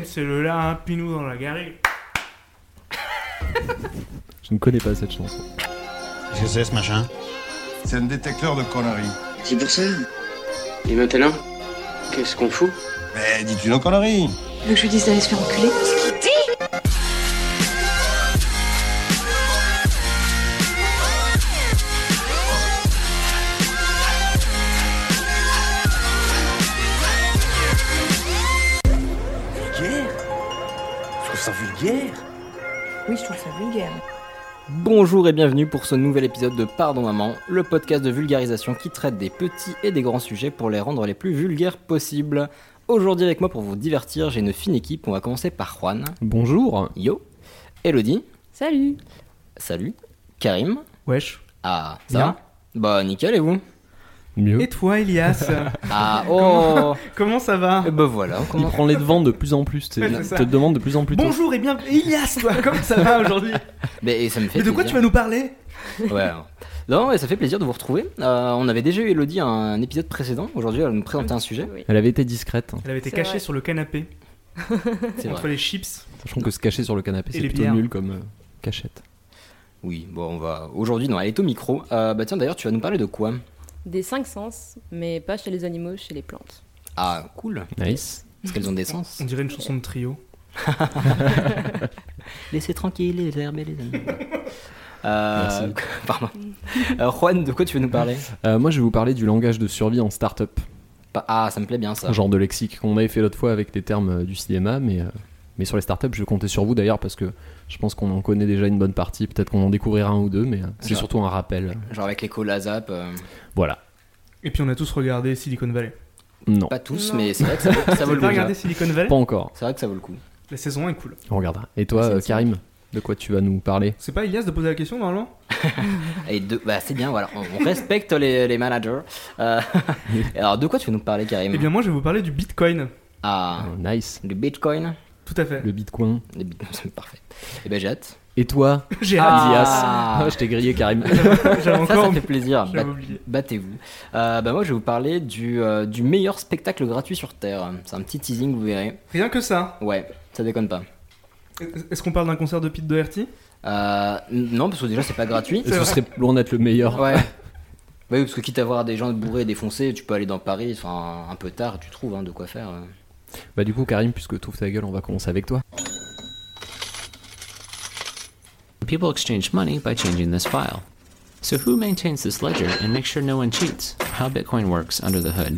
c'est le lapinou dans la garrigue. Je ne connais pas cette chanson. Qu'est-ce que c'est ce machin? C'est un détecteur de conneries. C'est pour ça. Et maintenant, qu'est-ce qu'on fout? Mais dis-tu nos conneries? Tu veux que je lui dise d'aller se faire enculer? Vulgaire? Je trouve ça vulgaire. Oui, je trouve ça vulgaire. Bonjour et bienvenue pour ce nouvel épisode de Pardon Maman, le podcast de vulgarisation qui traite des petits et des grands sujets pour les rendre les plus vulgaires possibles. Aujourd'hui avec moi pour vous divertir, j'ai une fine équipe. On va commencer par Juan. Bonjour. Yo. Elodie. Salut. Salut. Karim. Wesh. Ah, ça Bien. va? Bah nickel, et vous? Mieux. Et toi, Elias? Ah, oh. Comment ça va? Et bah voilà. Il Comment... prend les devants de plus en plus. Ouais, c'est ça. Te demande de plus en plus tôt. Bonjour et bien, Elias, toi, comment ça va aujourd'hui? Mais ça me fait Et de quoi tu plaisir. vas nous parler? Ouais. Non, ouais, ça fait plaisir de vous retrouver. On avait déjà eu Elodie un épisode précédent. Aujourd'hui, elle va nous présenter un sujet. Oui. Elle avait été discrète. Elle avait été C'est cachée vrai. sur le canapé, C'est entre vrai. les chips. Sachant que se cacher sur le canapé, Et c'est les plutôt bières. nul comme cachette. Oui, bon, on va. Aujourd'hui, non, elle est au micro. Bah tiens, d'ailleurs, tu vas nous parler de quoi? Des 5 sens, mais pas chez les animaux, chez les plantes. Ah, cool. Nice. Parce qu'elles ont des sens. On dirait une chanson de trio. Laissez tranquille les herbes et les animaux. Merci. Pardon. Juan, de quoi tu veux nous parler? Moi, je vais vous parler du langage de survie en start-up. Ah, ça me plaît bien ça. Un genre de lexique qu'on avait fait l'autre fois avec des termes du cinéma, mais sur les startups, je comptais sur vous d'ailleurs parce que je pense qu'on en connaît déjà une bonne partie. Peut-être qu'on en découvrira un ou deux, mais c'est Genre. surtout un rappel. Genre avec l'école ASAP. Voilà. Et puis on a tous regardé Silicon Valley. Non, Pas tous, Non. mais c'est vrai que ça vaut Vous le avez coup. pas regardé Silicon Valley? pas encore. C'est vrai que ça vaut le coup. La saison 1 est cool. On regardera. Et toi, C'est une Karim, de quoi tu vas nous parler? C'est pas Elias de poser la question normalement? Et bah c'est bien, voilà. On respecte les managers. Alors, de quoi tu veux nous parler, Karim? Eh bien moi je vais vous parler du Bitcoin. Ah, Nice. du Bitcoin. Tout à fait. Le Bitcoin. C'est parfait. Et ben j'ai hâte. Et toi, J'ai Ah. hâte. Elias? Je t'ai grillé, Karim. J'avais Ça encore fait plaisir. j'avais oublié. Battez-vous. Bah moi je vais vous parler du meilleur spectacle gratuit sur Terre. C'est un petit teasing, vous verrez. Rien que ça. Ouais, ça déconne pas. Est-ce qu'on parle d'un concert de Pete Doherty? Non, parce que déjà c'est pas gratuit. Et ce serait loin d'être le meilleur. Ouais. Oui, parce que quitte à voir des gens bourrés et défoncés, tu peux aller dans Paris, enfin un peu tard, tu trouves de quoi faire. Bah du coup, Karim, puisque tu ouvres ta gueule, on va commencer avec toi. People exchange money by changing this file. So who maintains this ledger and makes sure no one cheats? How Bitcoin works under the hood.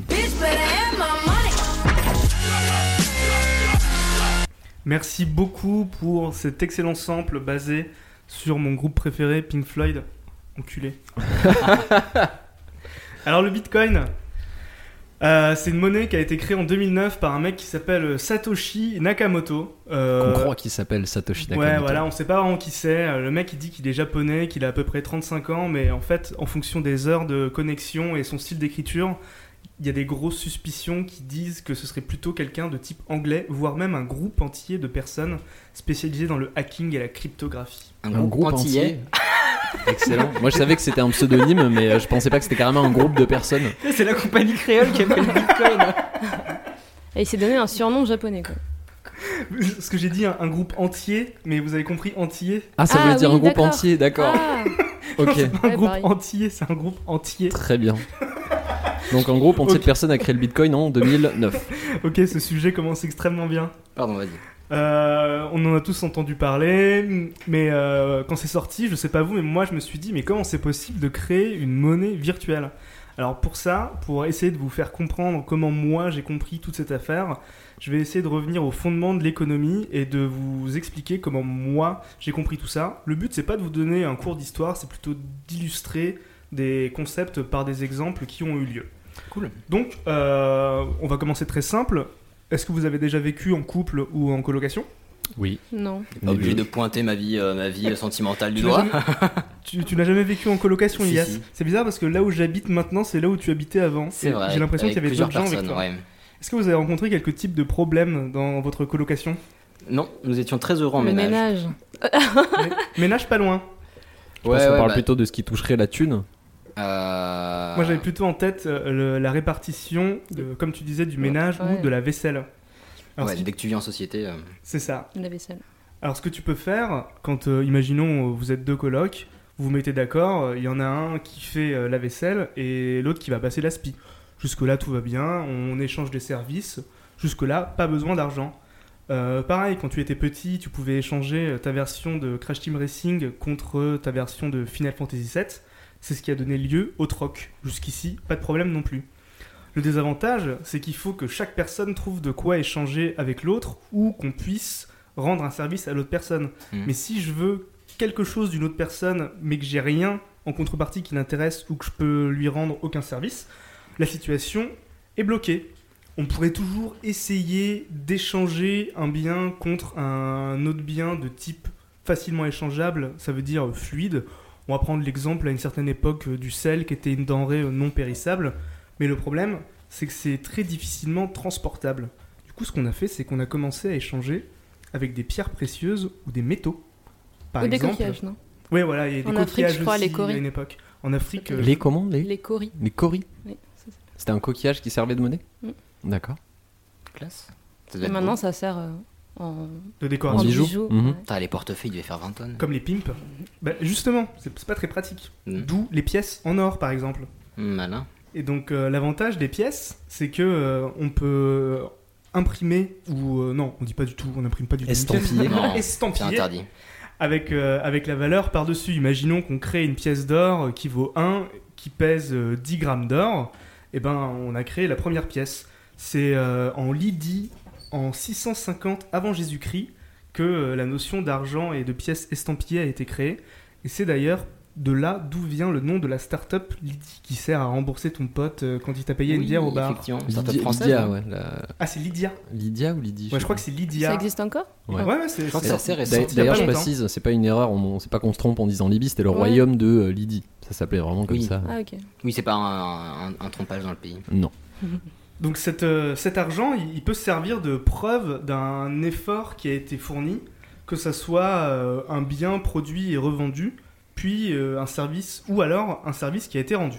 Merci beaucoup pour cet excellent sample basé sur mon groupe préféré, Pink Floyd. Enculé. Alors le Bitcoin, c'est une monnaie qui a été créée en 2009 par un mec qui s'appelle Satoshi Nakamoto. On croit qu'il s'appelle Satoshi Nakamoto. Ouais, voilà, on sait pas vraiment qui c'est. Le mec il dit qu'il est japonais, qu'il a à peu près 35 ans, mais en fait, en fonction des heures de connexion et son style d'écriture, il y a des grosses suspicions qui disent que ce serait plutôt quelqu'un de type anglais, voire même un groupe entier de personnes spécialisées dans le hacking et la cryptographie. Un groupe antillais. Excellent. Moi, je savais que c'était un pseudonyme, mais je pensais pas que c'était carrément un groupe de personnes. C'est la compagnie créole qui appelle le Bitcoin. Et il s'est donné un surnom japonais, quoi. Ce que j'ai dit, un groupe entier, mais vous avez compris entier. Ah, ça Ah, voulait dire oui, un groupe d'accord. entier, d'accord. Ah, Ok, C'est pas un Ouais, groupe pareil. entier, c'est un groupe entier. très bien. Donc, en groupe, entier de personnes a créé le Bitcoin en 2009. Ok, ce sujet commence extrêmement bien. Pardon, vas-y. On en a tous entendu parler, mais quand c'est sorti, je sais pas vous, mais moi je me suis dit, mais comment c'est possible de créer une monnaie virtuelle? Alors pour ça, pour essayer de vous faire comprendre comment moi j'ai compris toute cette affaire, je vais essayer de revenir au fondement de l'économie et de vous expliquer comment moi j'ai compris tout ça. Le but c'est pas de vous donner un cours d'histoire, c'est plutôt d'illustrer des concepts par des exemples qui ont eu lieu. Cool. Donc on va commencer très simple. Est-ce que vous avez déjà vécu en couple ou en colocation? Oui. non. Pas obligé de pointer ma vie sentimentale du Tu doigt. n'as tu n'as jamais vécu en colocation, Si, Elias? si. C'est bizarre parce que là où j'habite maintenant, c'est là où tu habitais avant. C'est Et vrai. J'ai l'impression qu'il y avait plusieurs d'autres gens avec personnes. toi. Ouais. Est-ce que vous avez rencontré quelques types de problèmes dans votre colocation? Non, nous étions très heureux en Le ménage. Ménage pas loin. Je pense qu'on parle bah, plutôt de ce qui toucherait la thune. Moi j'avais plutôt en tête la répartition, comme tu disais, du ménage Ouais. ou de la vaisselle. Alors, Ouais, dès que tu vis en société. c'est ça. La vaisselle. Alors ce que tu peux faire, quand imaginons vous êtes 2 colocs, vous vous mettez d'accord, il y en a un qui fait la vaisselle et l'autre qui va passer l'aspi. Jusque-là tout va bien, on échange des services, jusque-là pas besoin d'argent. Pareil, quand tu étais petit, tu pouvais échanger ta version de Crash Team Racing contre ta version de Final Fantasy VII. C'est ce qui a donné lieu au troc. Jusqu'ici, pas de problème non plus. Le désavantage, c'est qu'il faut que chaque personne trouve de quoi échanger avec l'autre ou qu'on puisse rendre un service à l'autre personne. Mais si je veux quelque chose d'une autre personne, mais que j'ai rien en contrepartie qui l'intéresse ou que je peux lui rendre aucun service, la situation est bloquée. On pourrait toujours essayer d'échanger un bien contre un autre bien de type facilement échangeable, ça veut dire fluide. On va prendre l'exemple à une certaine époque du sel qui était une denrée non périssable, mais le problème, c'est que c'est très difficilement transportable. Du coup, ce qu'on a fait, c'est qu'on a commencé à échanger avec des pierres précieuses ou des métaux. Par Ou exemple, des coquillages, non? Oui, voilà, il y a des En Afrique, coquillages je crois, aussi les coris. à une époque. En Afrique, Les comment Les coris. Les coris. Oui, c'est ça. C'était un coquillage qui servait de monnaie. Mm. D'accord. Classe. Ça doit Et être maintenant, beau. ça sert en de En décoration, bijoux. Mhm. ouais. Putain, les portefeuilles devaient faire 20 tonnes. comme les pimps. Bah, justement, c'est pas très pratique. Mm. D'où les pièces en or, par exemple. Malin. Et donc, l'avantage des pièces, c'est que on peut imprimer, ou non, on dit pas du tout, on n'imprime pas du tout. une pièce. Estampiller. Non, c'est Estampiller. interdit. Avec la valeur par-dessus. Imaginons qu'on crée une pièce d'or qui vaut 1, qui pèse 10 grammes d'or. Et ben, on a créé la première pièce. C'est en Lydie, en 650 avant Jésus-Christ, que la notion d'argent et de pièces estampillées a été créée. Et c'est d'ailleurs de là d'où vient le nom de la start-up Lydie, qui sert à rembourser ton pote quand il t'a payé une Oui, bière au bar. Effectivement, start-up Lydia, française. Lydia, hein. ouais. Ah, c'est Lydia. Lydia ou Lydie Ouais, je crois que c'est Lydia. Ça existe encore? Ouais. Ouais, c'est Je crois que c'est- c'est assez récent. il y a D'ailleurs, pas je longtemps. précise, c'est pas une erreur, c'est pas qu'on se trompe en disant Libye, c'était le Ouais. royaume de Lydie. Ça s'appelait vraiment comme Oui. ça. Ah, ok. Oui, c'est pas un trompage dans le pays. Non. Donc cet argent, il peut servir de preuve d'un effort qui a été fourni, que ça soit un bien produit et revendu, puis un service, ou alors un service qui a été rendu.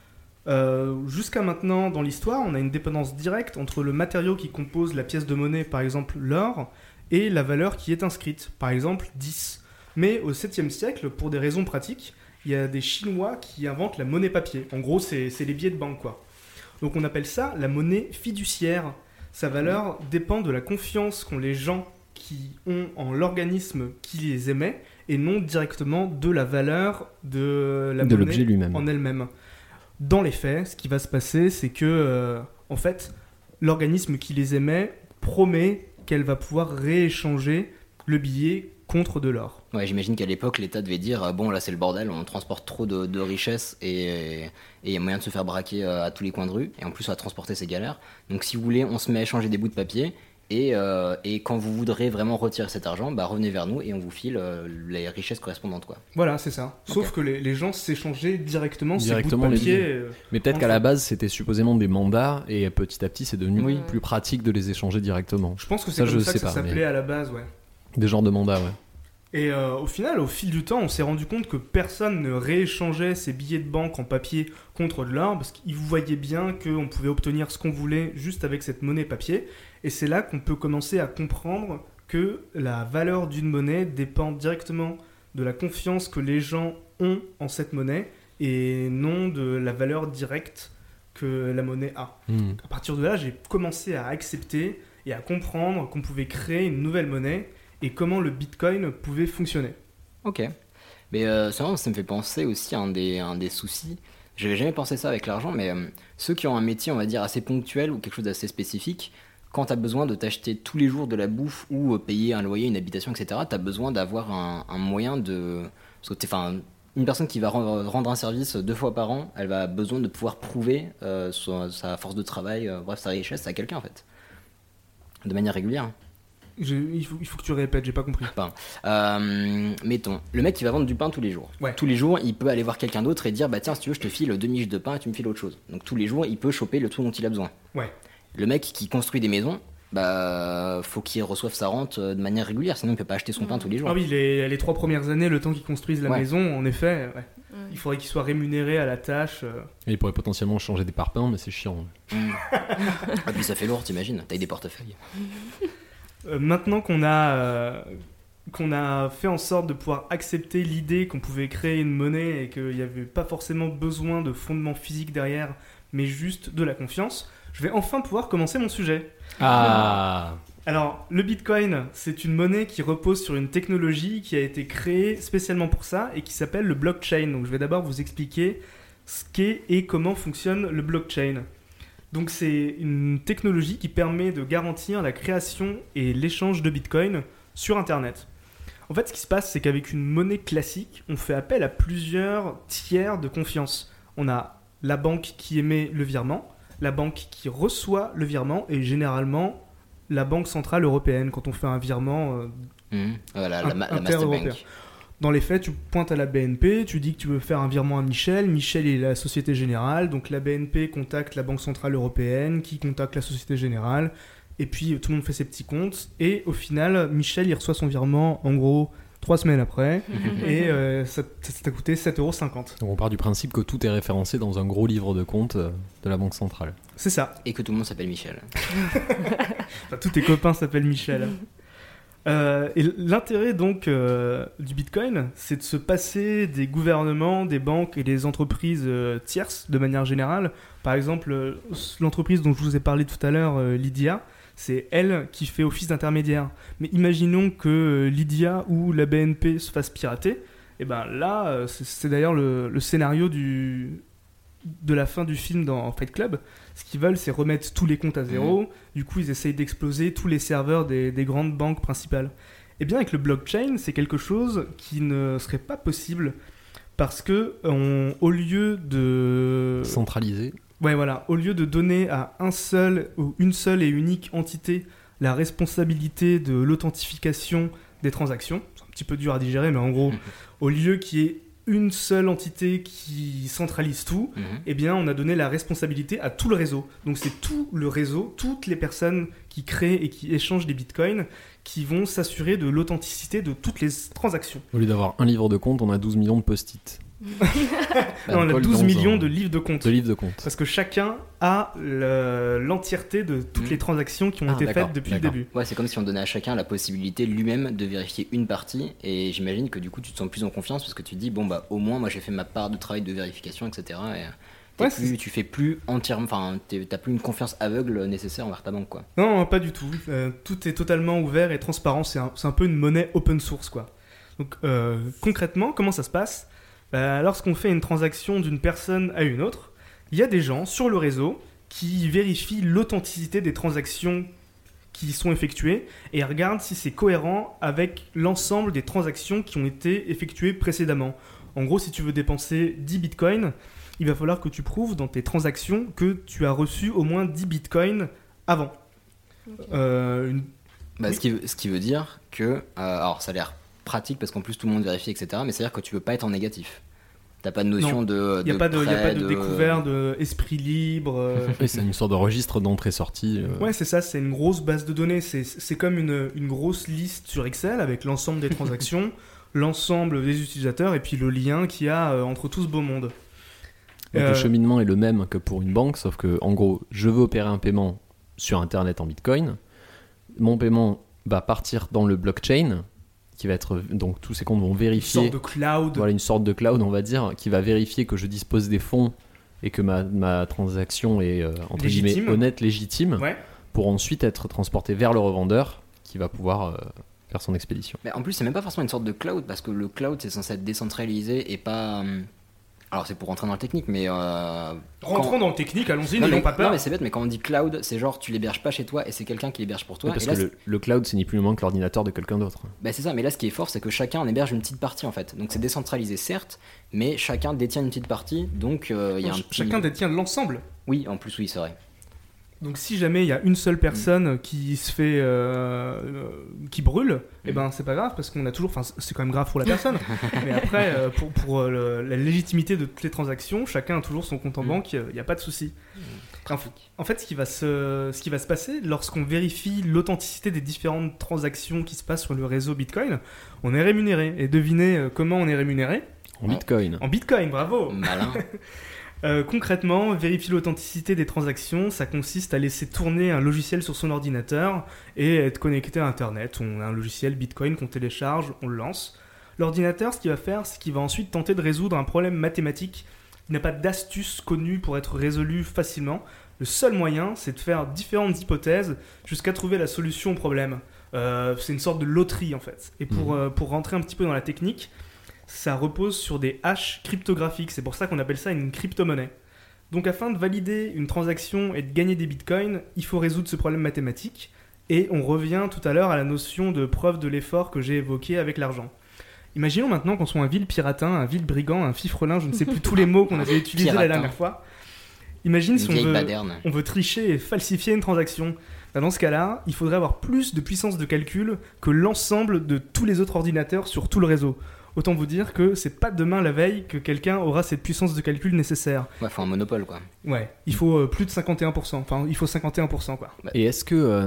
Jusqu'à maintenant, dans l'histoire, on a une dépendance directe entre le matériau qui compose la pièce de monnaie, par exemple l'or, et la valeur qui est inscrite, par exemple 10. Mais au 7e siècle, pour des raisons pratiques, il y a des Chinois qui inventent la monnaie papier. En gros, c'est les billets de banque, quoi. Donc on appelle ça la monnaie fiduciaire. Sa valeur dépend de la confiance qu'ont les gens qui ont en l'organisme qui les émet et non directement de la valeur de la De monnaie l'objet lui-même. en elle-même. Dans les faits, ce qui va se passer, c'est que en fait, l'organisme qui les émet promet qu'elle va pouvoir rééchanger le billet contre de l'or. Ouais, j'imagine qu'à l'époque, l'État devait dire bon, là c'est le bordel, on transporte trop de richesses et il y a moyen de se faire braquer à tous les coins de rue. Et en plus, on va transporter, c'est galère. Donc, si vous voulez, on se met à échanger des bouts de papier. Et quand vous voudrez vraiment retirer cet argent, bah, revenez vers nous et on vous file les richesses correspondantes, quoi. Voilà, c'est ça. Sauf que les gens s'échangeaient directement ces bouts Directement de les papier. billets. Mais peut-être qu'à la base, c'était supposément des mandats et petit à petit, c'est devenu Oui. plus pratique de les échanger directement. Je pense que c'est Ça, comme je ça sais que ça pas, s'appelait mais- à la base, ouais. Des genres de mandats, ouais. Et au final, au fil du temps, on s'est rendu compte que personne ne rééchangeait ses billets de banque en papier contre de l'or, parce qu'ils voyaient bien qu'on pouvait obtenir ce qu'on voulait juste avec cette monnaie papier. Et c'est là qu'on peut commencer à comprendre que la valeur d'une monnaie dépend directement de la confiance que les gens ont en cette monnaie, et non de la valeur directe que la monnaie a. Hmm. À partir de là, j'ai commencé à accepter et à comprendre qu'on pouvait créer une nouvelle monnaie et comment le Bitcoin pouvait fonctionner. Ok. Mais c'est vrai, ça me fait penser aussi à un des soucis. J'avais jamais pensé ça avec l'argent, mais ceux qui ont un métier, on va dire, assez ponctuel ou quelque chose d'assez spécifique, quand tu as besoin de t'acheter tous les jours de la bouffe ou payer un loyer, une habitation, etc., tu as besoin d'avoir un moyen de... Enfin, une personne qui va rendre un service 2 fois par an, elle va besoin de pouvoir prouver sa force de travail, bref, sa richesse à quelqu'un, en fait. De manière régulière. Il faut que tu répètes, j'ai pas compris. Mettons, le mec qui va vendre du pain tous les jours. Ouais. Tous les jours, il peut aller voir quelqu'un d'autre et dire bah tiens, si tu veux, je te file 2 miches de pain et tu me files autre chose. Donc tous les jours, il peut choper le truc dont il a besoin. Ouais. Le mec qui construit des maisons, bah faut qu'il reçoive sa rente de manière régulière, sinon il peut pas acheter son pain tous les jours. Ah oui, les 3 premières années, le temps qu'ils construisent la Ouais. maison, en effet. Ouais. Il faudrait qu'ils soient rémunérés à la tâche. Et ils pourraient potentiellement changer des parpaings, mais c'est chiant. Ah, puis ça fait lourd, t'imagines, taille des portefeuilles. Maintenant qu'on a fait en sorte de pouvoir accepter l'idée qu'on pouvait créer une monnaie et qu'il n'y avait pas forcément besoin de fondement physique derrière, mais juste de la confiance, je vais enfin pouvoir commencer mon sujet. Ah. Alors, le Bitcoin, c'est une monnaie qui repose sur une technologie qui a été créée spécialement pour ça et qui s'appelle le blockchain. Donc, je vais d'abord vous expliquer ce qu'est et comment fonctionne le blockchain. Donc, c'est une technologie qui permet de garantir la création et l'échange de Bitcoin sur Internet. En fait, ce qui se passe, c'est qu'avec une monnaie classique, on fait appel à plusieurs tiers de confiance. On a la banque qui émet le virement, la banque qui reçoit le virement et généralement la Banque Centrale Européenne quand on fait un virement Voilà, la inter-européen. Masterbank. Dans les faits, tu pointes à la BNP, tu dis que tu veux faire un virement à Michel. Michel est la Société Générale, donc la BNP contacte la Banque Centrale Européenne, qui contacte la Société Générale, et puis tout le monde fait ses petits comptes. Et au final, Michel, il reçoit son virement, en gros, 3 semaines après, et ça t'a coûté 7,50€. Donc on part du principe que tout est référencé dans un gros livre de compte de la Banque Centrale. C'est ça. Et que tout le monde s'appelle Michel. Enfin, tous tes copains s'appellent Michel. Et l'intérêt donc du Bitcoin, c'est de se passer des gouvernements, des banques et des entreprises tierces de manière générale. Par exemple, l'entreprise dont je vous ai parlé tout à l'heure, Lydia, c'est elle qui fait office d'intermédiaire. Mais imaginons que Lydia ou la BNP se fassent pirater. Et ben là, c'est d'ailleurs le scénario de la fin du film dans Fight Club. Ce qu'ils veulent, c'est remettre tous les comptes à zéro. Du coup, ils essayent d'exploser tous les serveurs des grandes banques principales. Et bien, avec le blockchain, c'est quelque chose qui ne serait pas possible parce que au lieu de Centralisé. Ouais, voilà. Au lieu de donner à un seul ou une seule et unique entité la responsabilité de l'authentification des transactions, c'est un petit peu dur à digérer, mais en gros, au lieu qu'il y ait une seule entité qui centralise tout, eh bien, on a donné la responsabilité à tout le réseau. Donc, c'est tout le réseau, toutes les personnes qui créent et qui échangent des bitcoins qui vont s'assurer de l'authenticité de toutes les transactions. Au lieu d'avoir un livre de compte, on a 12 millions de post-it. Non, on a 12 millions de livres de compte. Parce que chacun a l'entièreté de toutes les transactions qui ont été faites depuis le début. Ouais, c'est comme si on donnait à chacun la possibilité lui-même de vérifier une partie. Et j'imagine que du coup, tu te sens plus en confiance parce que tu te dis, bon, bah, au moins, moi, j'ai fait ma part de travail de vérification, etc. Et tu fais plus entièrement. Enfin, t'as plus une confiance aveugle nécessaire envers ta banque, quoi. Non, pas du tout. Tout est totalement ouvert et transparent. C'est un peu une monnaie open source, quoi. Donc, concrètement, comment ça se passe ? Lorsqu'on fait une transaction d'une personne à une autre, il y a des gens sur le réseau qui vérifient l'authenticité des transactions qui sont effectuées et regardent si c'est cohérent avec l'ensemble des transactions qui ont été effectuées précédemment. En gros, si tu veux dépenser 10 bitcoins, il va falloir que tu prouves dans tes transactions que tu as reçu au moins 10 bitcoins avant. Okay. Ce qui veut dire que... alors, ça a l'air pratique parce qu'en plus tout le monde vérifie, etc. Mais c'est-à-dire que tu veux pas être en négatif. T'as pas de notion de. Il n'y a pas de découvert, de esprit libre. Et c'est une sorte de registre d'entrée-sortie. Ouais, c'est ça, c'est une grosse base de données. C'est comme une grosse liste sur Excel avec l'ensemble des transactions, l'ensemble des utilisateurs et puis le lien qu'il y a entre tout ce beau monde. Donc le cheminement est le même que pour une banque, sauf que en gros, je veux opérer un paiement sur Internet en Bitcoin. Mon paiement va partir dans le blockchain. Qui va être, donc tous ces comptes vont vérifier une sorte de cloud. Voilà, une sorte de cloud, on va dire, qui va vérifier que je dispose des fonds et que ma transaction est entre guillemets honnête, légitime, pour ensuite être transportée vers le revendeur qui va pouvoir faire son expédition. Mais en plus, c'est même pas forcément une sorte de cloud parce que le cloud c'est censé être décentralisé et pas. Alors c'est pour rentrer dans le technique, mais... Rentrons dans le technique, allons-y, n'ayons pas peur. Non mais c'est bête, mais quand on dit cloud, c'est genre tu l'héberges pas chez toi et c'est quelqu'un qui l'héberge pour toi. Oui, parce et là, que le cloud c'est ni plus ni moins que l'ordinateur de quelqu'un d'autre. Bah c'est ça, mais là ce qui est fort c'est que chacun en héberge une petite partie en fait. Donc c'est décentralisé certes, mais chacun détient une petite partie, donc y a un petit... Chacun détient l'ensemble. Oui, en plus oui, c'est vrai. Donc si jamais il y a une seule personne qui se fait qui brûle, et ben c'est pas grave parce qu'on a toujours, enfin c'est quand même grave pour la personne, mais après pour la légitimité de toutes les transactions, chacun a toujours son compte en banque, il n'y a pas de souci. En fait, ce qui va se passer lorsqu'on vérifie l'authenticité des différentes transactions qui se passent sur le réseau Bitcoin, on est rémunéré. Et devinez comment on est rémunéré ? En Bitcoin. En Bitcoin, bravo. Malin. Concrètement, vérifier l'authenticité des transactions, ça consiste à laisser tourner un logiciel sur son ordinateur et être connecté à Internet. On a un logiciel Bitcoin qu'on télécharge, on le lance. L'ordinateur, ce qu'il va faire, c'est qu'il va ensuite tenter de résoudre un problème mathématique. Il n'a pas d'astuce connue pour être résolu facilement. Le seul moyen, c'est de faire différentes hypothèses jusqu'à trouver la solution au problème. C'est une sorte de loterie en fait. Et pour rentrer un petit peu dans la technique, ça repose sur des hashes cryptographiques. C'est pour ça qu'on appelle ça une crypto-monnaie. Donc afin de valider une transaction et de gagner des bitcoins, il faut résoudre ce problème mathématique. Et on revient tout à l'heure à la notion de preuve de l'effort que j'ai évoquée avec l'argent. Imaginons maintenant qu'on soit un vil piratin, un vil brigand, un fifrelin, je ne sais plus tous les mots qu'on avait utilisés Piratin. la dernière fois. Imagine si baderne. on veut tricher et falsifier une transaction. Dans ce cas-là, il faudrait avoir plus de puissance de calcul que l'ensemble de tous les autres ordinateurs sur tout le réseau. Autant vous dire que c'est pas demain la veille que quelqu'un aura cette puissance de calcul nécessaire. Ouais, faut un monopole, quoi. Ouais, il faut plus de 51%. Enfin, il faut 51%, quoi. Et est-ce que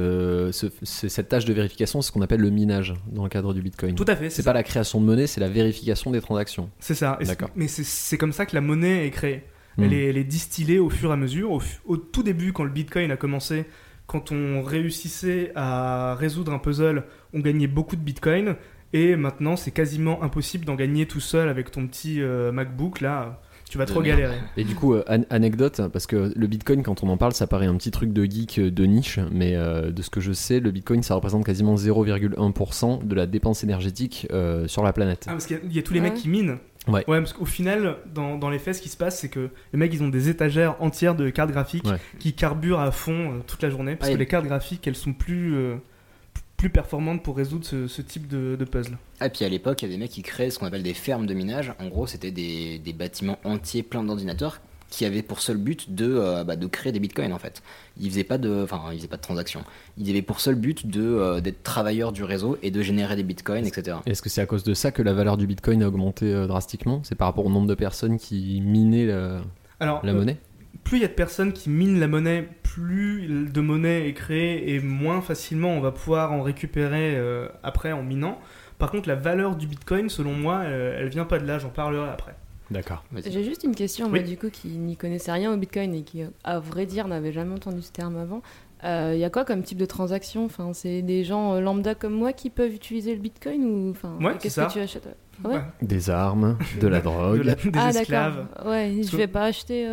cette tâche de vérification, c'est ce qu'on appelle le minage dans le cadre du Bitcoin? Tout à fait. C'est pas la création de monnaie, c'est la vérification des transactions. C'est ça. D'accord. Mais c'est comme ça que la monnaie est créée. Elle est distillée au fur et à mesure. Au tout début, quand le Bitcoin a commencé, quand on réussissait à résoudre un puzzle, on gagnait beaucoup de Bitcoin. Et maintenant, c'est quasiment impossible d'en gagner tout seul avec ton petit MacBook. Là, tu vas trop galérer. Et du coup, anecdote, parce que le Bitcoin, quand on en parle, ça paraît un petit truc de geek de niche, mais de ce que je sais, le Bitcoin, ça représente quasiment 0,1% de la dépense énergétique sur la planète. Ah, parce qu'il y a tous les mecs qui minent. Ouais, parce qu'au final, dans les faits, ce qui se passe, c'est que les mecs, ils ont des étagères entières de cartes graphiques qui carburent à fond toute la journée, parce que les cartes graphiques, elles sont plus performantes pour résoudre ce type de puzzle. Ah, et puis à l'époque, il y a des mecs qui créaient ce qu'on appelle des fermes de minage. En gros, c'était des bâtiments entiers pleins d'ordinateurs qui avaient pour seul but de créer des bitcoins en fait. Ils faisaient pas de transactions. Ils avaient pour seul but d'être travailleurs du réseau et de générer des bitcoins, etc. Est-ce que c'est à cause de ça que la valeur du bitcoin a augmenté drastiquement? C'est par rapport au nombre de personnes qui minaient la monnaie? Plus il y a de personnes qui minent la monnaie, plus de monnaie est créée et moins facilement on va pouvoir en récupérer après en minant. Par contre, la valeur du bitcoin, selon moi, elle vient pas de là, j'en parlerai après. D'accord. J'ai juste une question, moi, du coup, qui n'y connaissait rien au Bitcoin et qui, à vrai dire, n'avait jamais entendu ce terme avant. Il y a quoi comme type de transaction? Enfin, c'est des gens lambda comme moi qui peuvent utiliser le Bitcoin ou qu'est-ce que tu achètes? Ouais. Des armes, de la drogue, des esclaves. D'accord. Ouais, je vais pas acheter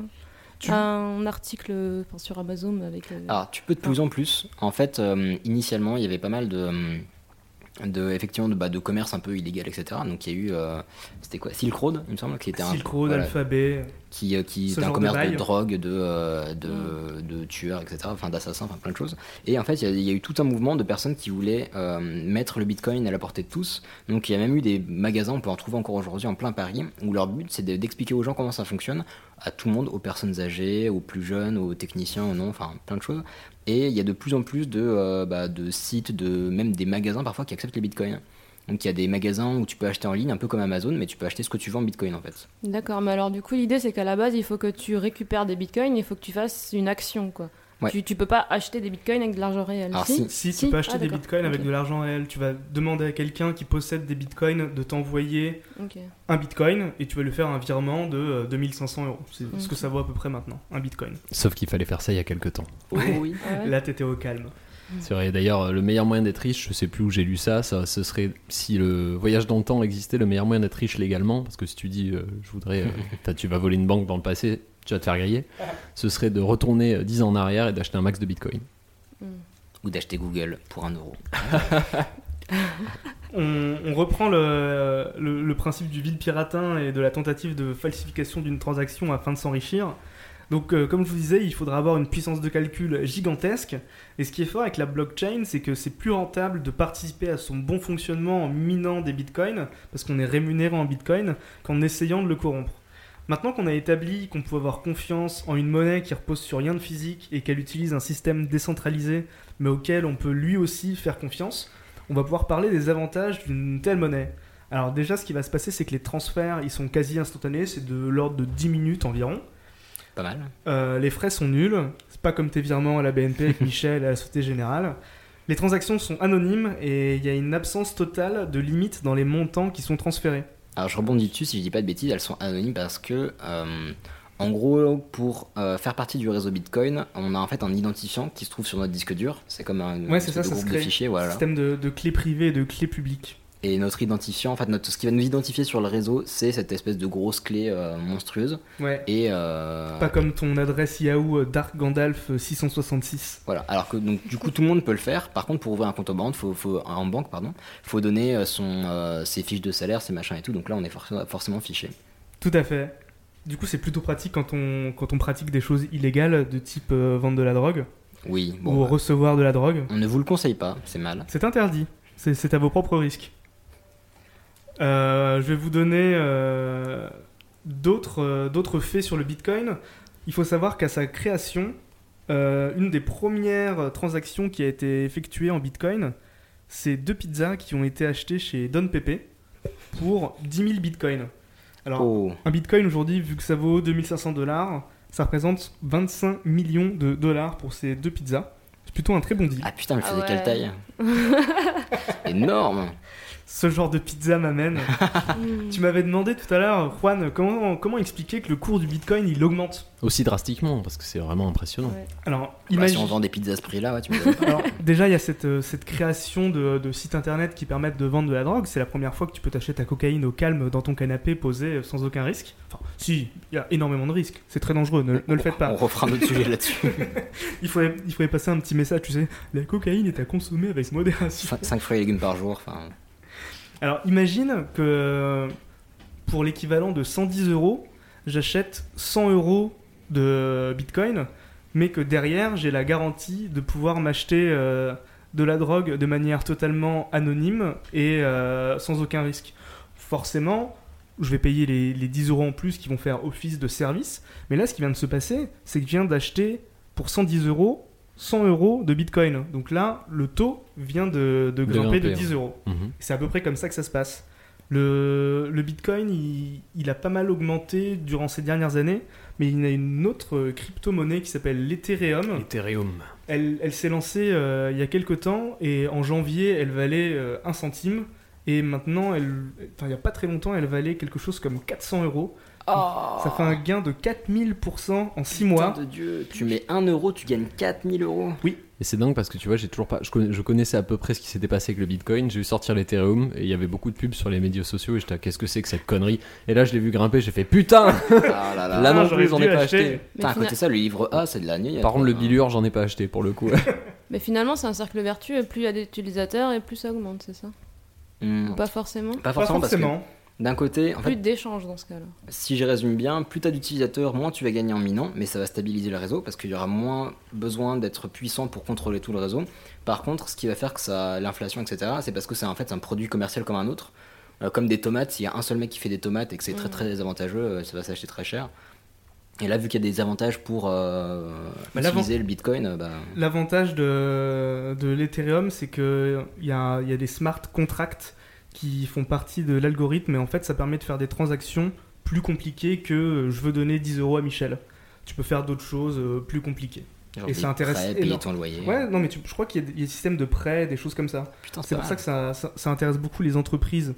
un article sur Amazon avec. Alors, tu peux de plus en plus. En fait, initialement, il y avait pas mal de commerce un peu illégal, etc. Donc il y a eu c'était quoi, Silk Road, il me semble, qui était Silk Road, Alphabet, qui était un commerce de drogue, de tueurs, etc. Enfin d'assassins, enfin plein de choses. Et en fait il y a eu tout un mouvement de personnes qui voulaient mettre le Bitcoin à la portée de tous. Donc il y a même eu des magasins, on peut en trouver encore aujourd'hui en plein Paris, où leur but c'est d'expliquer aux gens comment ça fonctionne, à tout le monde, aux personnes âgées, aux plus jeunes, aux techniciens, aux non, enfin plein de choses. Et il y a de plus en plus de sites, même des magasins parfois qui acceptent les bitcoins. Donc il y a des magasins où tu peux acheter en ligne, un peu comme Amazon, mais tu peux acheter ce que tu veux en bitcoin en fait. D'accord, mais alors du coup l'idée c'est qu'à la base il faut que tu récupères des bitcoins, il faut que tu fasses une action quoi. Ouais. Tu peux pas acheter des bitcoins avec de l'argent réel. Alors si tu peux acheter des bitcoins avec de l'argent réel, tu vas demander à quelqu'un qui possède des bitcoins de t'envoyer un bitcoin et tu vas lui faire un virement de 2500 €. C'est ce que ça vaut à peu près maintenant, un bitcoin. Sauf qu'il fallait faire ça il y a quelques temps. Oui. Là t'étais au calme. C'est vrai, d'ailleurs le meilleur moyen d'être riche, je sais plus où j'ai lu ça, ce serait, si le voyage dans le temps existait, le meilleur moyen d'être riche légalement, parce que si tu dis je voudrais, tu vas voler une banque dans le passé, tu vas te faire griller, ce serait de retourner 10 ans en arrière et d'acheter un max de bitcoin. Ou d'acheter Google pour 1 €. On reprend le principe du vil piratin et de la tentative de falsification d'une transaction afin de s'enrichir. Donc comme je vous disais, il faudra avoir une puissance de calcul gigantesque. Et ce qui est fort avec la blockchain, c'est que c'est plus rentable de participer à son bon fonctionnement en minant des bitcoins, parce qu'on est rémunéré en bitcoin, qu'en essayant de le corrompre. Maintenant qu'on a établi qu'on peut avoir confiance en une monnaie qui repose sur rien de physique et qu'elle utilise un système décentralisé, mais auquel on peut lui aussi faire confiance, on va pouvoir parler des avantages d'une telle monnaie. Alors déjà, ce qui va se passer, c'est que les transferts, ils sont quasi instantanés, c'est de l'ordre de 10 minutes environ. Pas mal. Les frais sont nuls, c'est pas comme tes virements à la BNP avec Michel et à la Société Générale. Les transactions sont anonymes et il y a une absence totale de limite dans les montants qui sont transférés. Alors je rebondis dessus, si je dis pas de bêtises, elles sont anonymes parce que, en gros, pour faire partie du réseau Bitcoin, on a en fait un identifiant qui se trouve sur notre disque dur. C'est comme un c'est ça, groupe se de crée. fichiers, voilà. Système de clés privées et de clés publiques. Et notre identifiant, en fait, ce qui va nous identifier sur le réseau, c'est cette espèce de grosse clé monstrueuse. Ouais. Et pas comme ton adresse Yahoo Dark Gandalf 666. voilà. Alors que donc du coup tout le monde peut le faire. Par contre, pour ouvrir un compte en banque, faut donner ses fiches de salaire, ses machins et tout. Donc là, on est forcément fiché. Tout à fait. Du coup, c'est plutôt pratique quand on pratique des choses illégales de type vendre de la drogue Oui. ou recevoir de la drogue. On ne vous le conseille pas, c'est mal. C'est interdit. C'est à vos propres risques. Je vais vous donner d'autres faits sur le Bitcoin. Il faut savoir qu'à sa création, une des premières transactions qui a été effectuée en Bitcoin, c'est 2 pizzas qui ont été achetées chez Don Pepe pour 10 000 Bitcoins. Alors, un Bitcoin aujourd'hui, vu que ça vaut $2500, ça représente 25 millions de dollars pour ces 2 pizzas. C'est plutôt un très bon deal. Ah putain, mais faisait quelle taille? Énorme. Ce genre de pizza m'amène. Tu m'avais demandé tout à l'heure, Juan, comment expliquer que le cours du Bitcoin il augmente aussi drastiquement, parce que c'est vraiment impressionnant. Ouais. Alors, Si on vend des pizzas à ce prix-là, ouais, tu me Alors, déjà, il y a cette création de sites internet qui permettent de vendre de la drogue. C'est la première fois que tu peux t'acheter ta cocaïne au calme dans ton canapé posé sans aucun risque. Enfin, si, il y a énormément de risques. C'est très dangereux, ne le faites pas. On refera un autre sujet là-dessus. Il faudrait passer un petit message, tu sais. La cocaïne est à consommer avec modération. 5 fruits et légumes par jour, enfin... Alors, imagine que pour l'équivalent de 110 €, j'achète 100 € de Bitcoin, mais que derrière, j'ai la garantie de pouvoir m'acheter de la drogue de manière totalement anonyme et sans aucun risque. Forcément, je vais payer les 10 € en plus qui vont faire office de service, mais là, ce qui vient de se passer, c'est que je viens d'acheter pour 110 € 100 € de Bitcoin. Donc là, le taux vient de grimper de 10 €. C'est à peu près comme ça que ça se passe. Le Bitcoin, il a pas mal augmenté durant ces dernières années, mais il y a une autre crypto-monnaie qui s'appelle l'Ethereum. Elle s'est lancée il y a quelques temps, et en janvier, elle valait 1 centime. Et maintenant, il n'y a pas très longtemps, elle valait quelque chose comme 400 €. Ça fait un gain de 4000% en 6 mois. Putain de Dieu, tu mets 1 €, tu gagnes 4000 €. Oui. Et c'est dingue parce que tu vois, j'ai toujours pas. Je connaissais à peu près ce qui s'était passé avec le Bitcoin. J'ai vu sortir l'Ethereum et il y avait beaucoup de pubs sur les médias sociaux et j'étais qu'est-ce que c'est que cette connerie? Et là, je l'ai vu grimper, j'ai fait putain. Là non plus, j'en ai pas acheté. Putain, à côté de ça, le livre A, c'est de l'année. Par contre, le billure, j'en ai pas acheté pour le coup. Mais finalement, c'est un cercle vertueux. Plus il y a d'utilisateurs et plus ça augmente, c'est ça? Pas forcément. Pas forcément. Parce que d'un côté, en plus fait, d'échanges dans ce cas-là. Si je résume bien, plus t'as d'utilisateurs, moins tu vas gagner en minant, mais ça va stabiliser le réseau parce qu'il y aura moins besoin d'être puissant pour contrôler tout le réseau. Par contre, ce qui va faire que l'inflation, etc., c'est parce que c'est en fait un produit commercial comme un autre. Comme des tomates, s'il y a un seul mec qui fait des tomates et que c'est très très avantageux, ça va s'acheter très cher. Et là, vu qu'il y a des avantages pour utiliser le Bitcoin... L'avantage de l'Ethereum, c'est qu'il y a des smart contracts qui font partie de l'algorithme, et en fait, ça permet de faire des transactions plus compliquées que je veux donner 10 € à Michel. Tu peux faire d'autres choses plus compliquées. Genre et ça intéresse payer ton loyer. Ouais, non, mais je crois qu'il y a des systèmes de prêts, des choses comme ça. Putain, c'est pour ça que ça intéresse beaucoup les entreprises.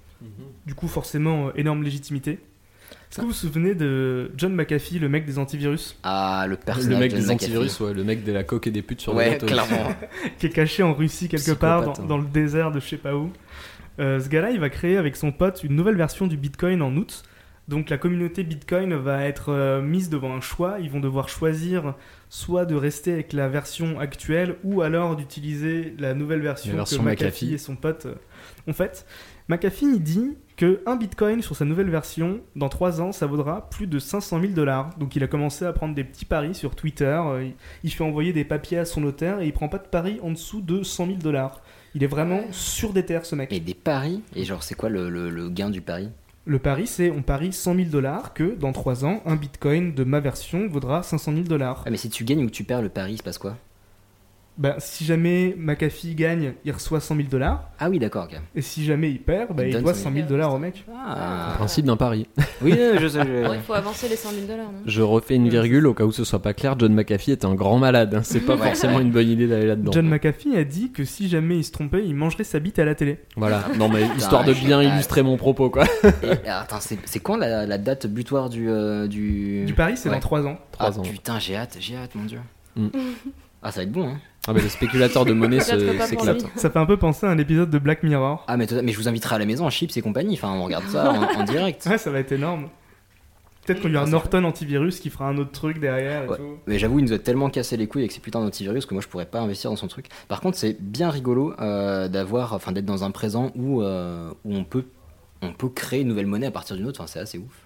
Du coup, forcément, énorme légitimité. Est-ce que vous vous souvenez de John McAfee, le mec des antivirus? Ah, le personnage le mec de des McAfee. antivirus, ouais, le mec de la coque et des putes sur le bateau. Clairement. Qui est caché en Russie quelque part, dans le désert de je sais pas où. Ce gars-là, il va créer avec son pote une nouvelle version du Bitcoin en août. Donc la communauté Bitcoin va être mise devant un choix. Ils vont devoir choisir soit de rester avec la version actuelle ou alors d'utiliser la nouvelle version que McAfee et son pote ont faite. McAfee, il dit qu'un Bitcoin sur sa nouvelle version, dans 3 ans, ça vaudra plus de 500 000 $. Donc il a commencé à prendre des petits paris sur Twitter. Il fait envoyer des papiers à son notaire et il prend pas de paris en dessous de 100 000 $. Il est vraiment sur des terres, ce mec. Et des paris? Et genre, c'est quoi le gain du pari? Le pari, c'est on parie 100 000 $ que dans 3 ans, un Bitcoin de ma version vaudra 500 000 $. Ah, mais si tu gagnes ou tu perds le pari, il se passe quoi? si jamais McAfee gagne, il reçoit $100,000. Ah oui, d'accord, ok. Et si jamais il perd, il donne doit $100,000 au mec. Ah. Principe d'un pari. Oui, je sais. Il faut avancer les $100,000, non ? Je refais une virgule au cas où ce soit pas clair. John McAfee est un grand malade. C'est pas forcément une bonne idée d'aller là-dedans. John McAfee a dit que si jamais il se trompait, il mangerait sa bite à la télé. Voilà. Non mais histoire de bien illustrer mon propos, quoi. Et, attends, c'est quand la date butoir du pari, c'est dans 3 ans. 3 ans. Putain, j'ai hâte, mon dieu. Mm. Ah, ça va être bon, hein. Ah bah les spéculateurs de monnaie Peut-être pas pour s'éclatent. lui. Ça fait un peu penser à un épisode de Black Mirror. Ah, mais je vous inviterai à la maison, à Chips et compagnie. Enfin, on regarde ça en direct. Ouais, ça va être énorme. Peut-être qu'on y aura Norton antivirus qui fera un autre truc derrière et Ouais. tout. Mais j'avoue, il nous a tellement cassé les couilles avec ces putains d'antivirus que moi je pourrais pas investir dans son truc. Par contre, c'est bien rigolo d'être dans un présent où on peut créer une nouvelle monnaie à partir d'une autre. Enfin, c'est assez ouf.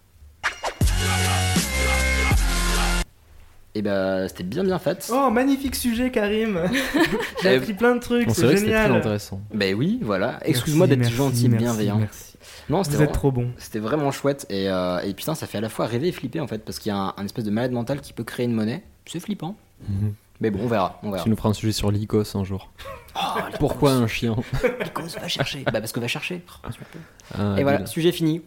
Et bah, c'était bien fait. Oh, magnifique sujet, Karim. J'ai appris plein de trucs, Bon, c'est vrai que c'était très génial. intéressant. Bah oui, voilà. Excuse-moi d'être gentil et bienveillant. Merci. Non, Vous êtes trop bon. C'était vraiment chouette et putain, ça fait à la fois rêver et flipper en fait, parce qu'il y a un espèce de malade mental qui peut créer une monnaie. C'est flippant. Mhm. Mais bon, on verra. Tu nous feras un sujet sur l'ICOS un jour. Pourquoi un chien? L'ICOS, va chercher. Bah parce que va chercher. Ah, Et voilà, nul. sujet fini.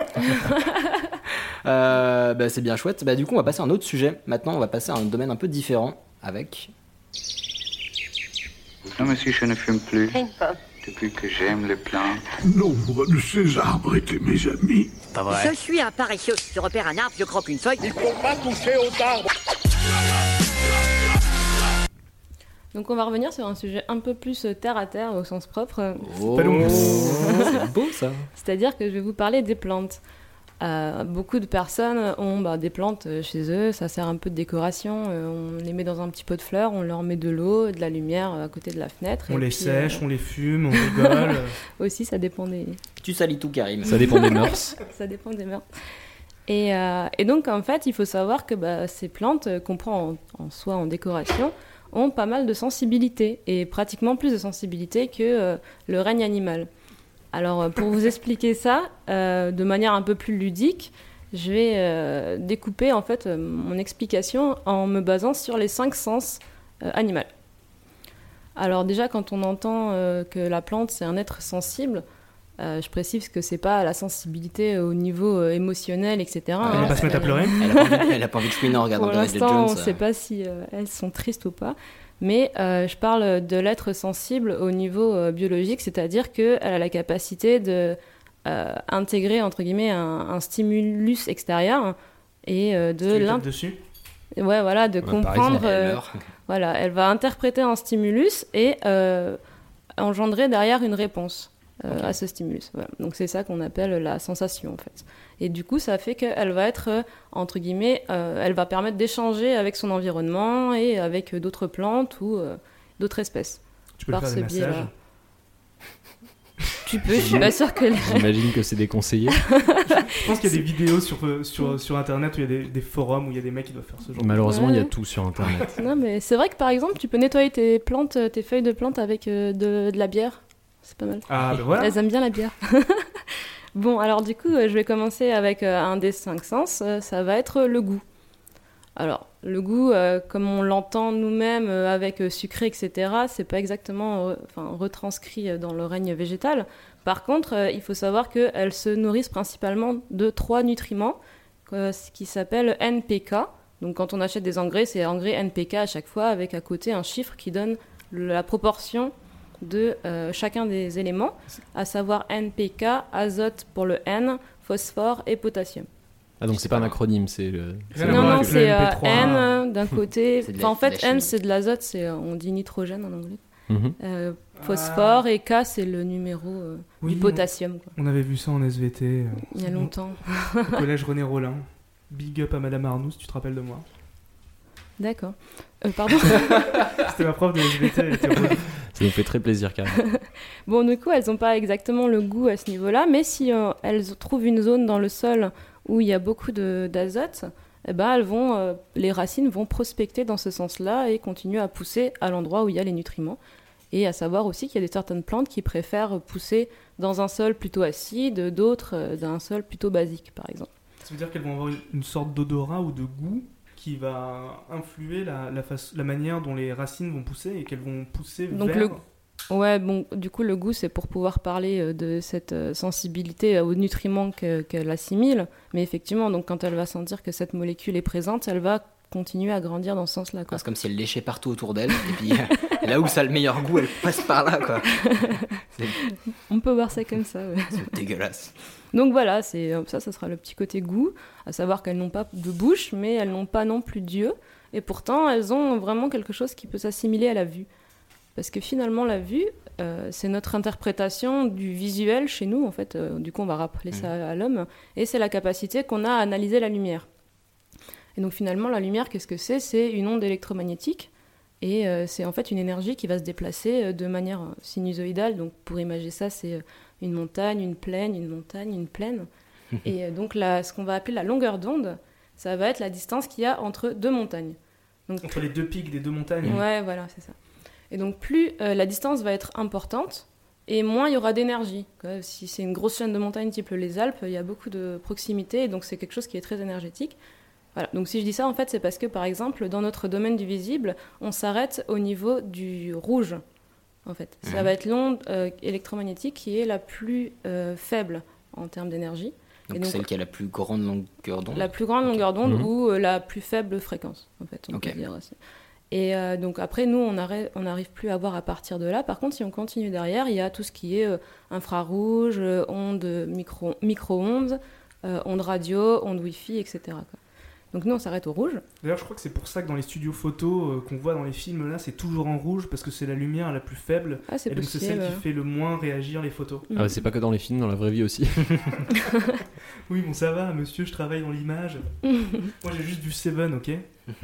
C'est bien chouette. Du coup, on va passer à un autre sujet. Maintenant, on va passer à un domaine un peu différent avec... Non, monsieur, je ne fume plus. Depuis que j'aime les plantes. Nombre de ces arbres étaient mes amis. Pas vrai. Je suis un paresseux. Je repère un arbre, je croque une feuille. Il faut pas toucher aux arbres. Donc on va revenir sur un sujet un peu plus terre à terre au sens propre. Oh, c'est beau ça. C'est-à-dire que je vais vous parler des plantes. Beaucoup de personnes ont des plantes chez eux, ça sert un peu de décoration, on les met dans un petit pot de fleurs, on leur met de l'eau, de la lumière à côté de la fenêtre. On les sèche, on les fume, on rigole. Aussi, ça dépend des... Tu salis tout, Karim. Ça dépend des mœurs. Ça dépend des mœurs. Et donc en fait, il faut savoir que ces plantes qu'on prend en soi en décoration ont pas mal de sensibilité, et pratiquement plus de sensibilité que le règne animal. Alors, pour vous expliquer ça, de manière un peu plus ludique, je vais découper en fait mon explication en me basant sur les 5 sens animaux. Alors déjà, quand on entend que la plante, c'est un être sensible, je précise que c'est pas la sensibilité au niveau émotionnel, etc. Elle va pas se mettre à pleurer. Elle a pas envie de chouiner en regardant Pour David l'instant, Jones. on ne sait pas si elles sont tristes ou pas. Mais je parle de l'être sensible au niveau biologique, c'est-à-dire qu'elle a la capacité de intégrer, entre guillemets, un stimulus extérieur et de dessus. Ouais, voilà, de comprendre. Voilà, elle va interpréter un stimulus et engendrer derrière une réponse à ce stimulus. Voilà. Donc c'est ça qu'on appelle la sensation en fait. Et du coup, ça fait qu'elle va être, entre guillemets, elle va permettre d'échanger avec son environnement et avec d'autres plantes ou d'autres espèces. Tu peux faire des massages. Tu peux, je suis pas sûre que... J'imagine que c'est déconseillé. Je pense qu'il y a des vidéos sur Internet où il y a des forums où il y a des mecs qui doivent faire ce genre Malheureusement, il y a tout sur Internet. Non, mais c'est vrai que par exemple, tu peux nettoyer tes plantes, tes feuilles de plantes avec de la bière. C'est pas mal. Ah, ben voilà. Elles aiment bien la bière. Bon, alors du coup, je vais commencer avec un des 5 sens. Ça va être le goût. Alors, le goût, comme on l'entend nous-mêmes avec sucré, etc., c'est pas exactement retranscrit dans le règne végétal. Par contre, il faut savoir qu'elles se nourrissent principalement de 3 nutriments, ce qui s'appelle NPK. Donc quand on achète des engrais, c'est engrais NPK à chaque fois, avec à côté un chiffre qui donne la proportion de chacun des éléments, à savoir NPK, azote pour le N, phosphore et potassium. Ah donc c'est pas un acronyme, c'est le... Non, c'est N d'un côté. En fait, N c'est de l'azote, on dit nitrogène en anglais. Phosphore et K, c'est le numéro du potassium. Quoi. On avait vu ça en SVT. Il y a longtemps. Au collège René Rollin. Big up à Madame Arnoux, tu te rappelles de moi. D'accord. Pardon. C'était ma prof de SVT, elle était relou. Ça nous fait très plaisir, Karine. Bon, du coup, elles n'ont pas exactement le goût à ce niveau-là, mais si elles trouvent une zone dans le sol où il y a beaucoup d'azote, les racines vont prospecter dans ce sens-là et continuer à pousser à l'endroit où il y a les nutriments. Et à savoir aussi qu'il y a certaines plantes qui préfèrent pousser dans un sol plutôt acide, d'autres d'un sol plutôt basique, par exemple. Ça veut dire qu'elles vont avoir une sorte d'odorat ou de goût qui va influer la manière dont les racines vont pousser et qu'elles vont pousser Donc vers... Ouais, bon, du coup, le goût, c'est pour pouvoir parler de cette sensibilité aux nutriments qu'elle assimile. Mais effectivement, donc, quand elle va sentir que cette molécule est présente, elle va continuer à grandir dans ce sens-là. C'est comme si elle léchait partout autour d'elle. Et puis, là où ça a le meilleur goût, elle passe par là, quoi. On peut voir ça comme ça, ouais. C'est dégueulasse. Donc voilà, ça sera le petit côté goût, à savoir qu'elles n'ont pas de bouche, mais elles n'ont pas non plus d'yeux. Et pourtant, elles ont vraiment quelque chose qui peut s'assimiler à la vue. Parce que finalement, la vue, c'est notre interprétation du visuel chez nous, en fait. Du coup, on va rappeler ça à l'homme. Et c'est la capacité qu'on a à analyser la lumière. Et donc finalement, la lumière, qu'est-ce que c'est ? C'est une onde électromagnétique. Et c'est en fait une énergie qui va se déplacer de manière sinusoïdale. Donc pour imaginer ça, c'est une montagne, une plaine, une montagne, une plaine. Et donc ce qu'on va appeler la longueur d'onde, ça va être la distance qu'il y a entre deux montagnes. Donc, entre les deux pics des deux montagnes. Ouais, voilà, c'est ça. Et donc plus la distance va être importante, et moins il y aura d'énergie. Si c'est une grosse chaîne de montagnes type les Alpes, il y a beaucoup de proximité, et donc c'est quelque chose qui est très énergétique. Voilà. Donc si je dis ça, en fait, c'est parce que, par exemple, dans notre domaine du visible, on s'arrête au niveau du rouge. En fait. Ça va être l'onde électromagnétique qui est la plus faible en termes d'énergie. Donc celle qui a la plus grande longueur d'onde. La plus grande longueur d'onde ou la plus faible fréquence, en fait, on peut dire aussi. Et donc après, nous, on n'arrive plus à voir à partir de là. Par contre, si on continue derrière, il y a tout ce qui est infrarouge, ondes micro-ondes, ondes radio, ondes Wi-Fi, etc. quoi. Donc nous, on s'arrête au rouge. D'ailleurs, je crois que c'est pour ça que dans les studios photos qu'on voit dans les films, là, c'est toujours en rouge, parce que c'est la lumière la plus faible. Ah, c'est et donc possible. c'est celle qui fait le moins réagir les photos. Ah, c'est pas que dans les films, dans la vraie vie aussi. Oui, bon, ça va, monsieur, je travaille dans l'image. Moi, j'ai juste vu Seven, ok ?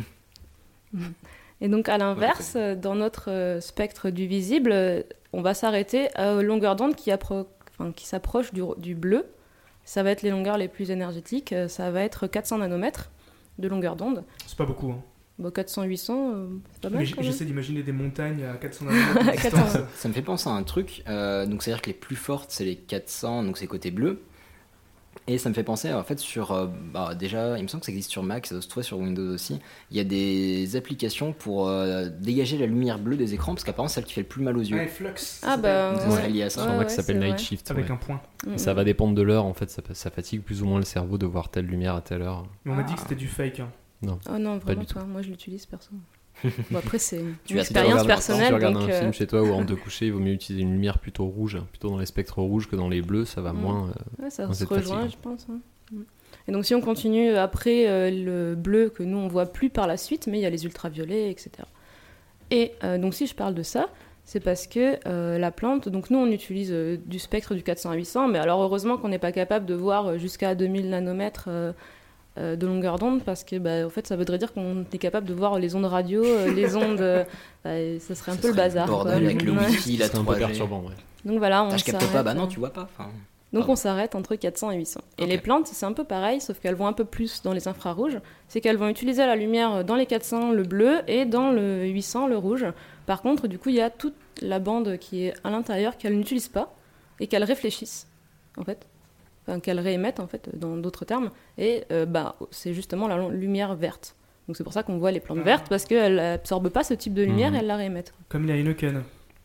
Et donc, à l'inverse, dans notre spectre du visible, on va s'arrêter à longueur d'onde qui s'approche du bleu. Ça va être les longueurs les plus énergétiques. Ça va être 400 nanomètres de longueur d'onde. C'est pas beaucoup, hein. Bon, 400-800, c'est pas mal. Mais j'essaie d'imaginer des montagnes à 400 nanomètres de distance. Ça me fait penser à un truc. Donc, c'est-à-dire que les plus fortes, c'est les 400, donc c'est côté bleu. Et ça me fait penser, en fait, déjà, il me semble que ça existe sur Mac, ça doit se trouver sur Windows aussi. Il y a des applications pour dégager la lumière bleue des écrans, parce qu'apparemment, c'est celle qui fait le plus mal aux yeux. Ouais, Flux. Ah bah, ça serait lié à ça. Sur Mac, ça s'appelle Night Shift. Avec un point. Et ça va dépendre de l'heure, en fait, ça fatigue plus ou moins le cerveau de voir telle lumière à telle heure. Mais on m'a dit que c'était du fake. Hein. Non. Oh non, vraiment pas. Moi, je l'utilise perso. Bon, après, c'est une expérience personnelle. Si tu regardes un film chez toi ou avant de te coucher, il vaut mieux utiliser une lumière plutôt rouge, plutôt dans les spectres rouges que dans les bleus, ça va moins. Ouais, ça moins se être rejoint, fatigant. je pense. Hein. Et donc, si on continue après le bleu que nous on voit plus par la suite, mais il y a les ultraviolets, etc. Et donc, si je parle de ça, c'est parce que la plante, donc nous on utilise du spectre du 400 à 800, mais alors heureusement qu'on n'est pas capable de voir jusqu'à 2000 nanomètres de longueur d'onde, parce que en fait ça voudrait dire qu'on est capable de voir les ondes radio, les ondes, ça serait un peu le bazar. Bordel avec le Wi-Fi, la 3G. C'est un peu perturbant, ouais. Donc voilà, on je capte s'arrête, pas, bah non, tu vois pas. Donc on s'arrête entre 400 et 800. Et les plantes, c'est un peu pareil, sauf qu'elles vont un peu plus dans les infrarouges. C'est qu'elles vont utiliser la lumière dans les 400, le bleu, et dans le 800, le rouge. Par contre, du coup, il y a toute la bande qui est à l'intérieur qu'elles n'utilisent pas et qu'elles réfléchissent, en fait. Enfin, qu'elles réémettent, en fait, dans d'autres termes. Et c'est justement la lumière verte. Donc c'est pour ça qu'on voit les plantes vertes, parce qu'elles n'absorbent pas ce type de lumière et elles la réémettent. Comme les Heineken.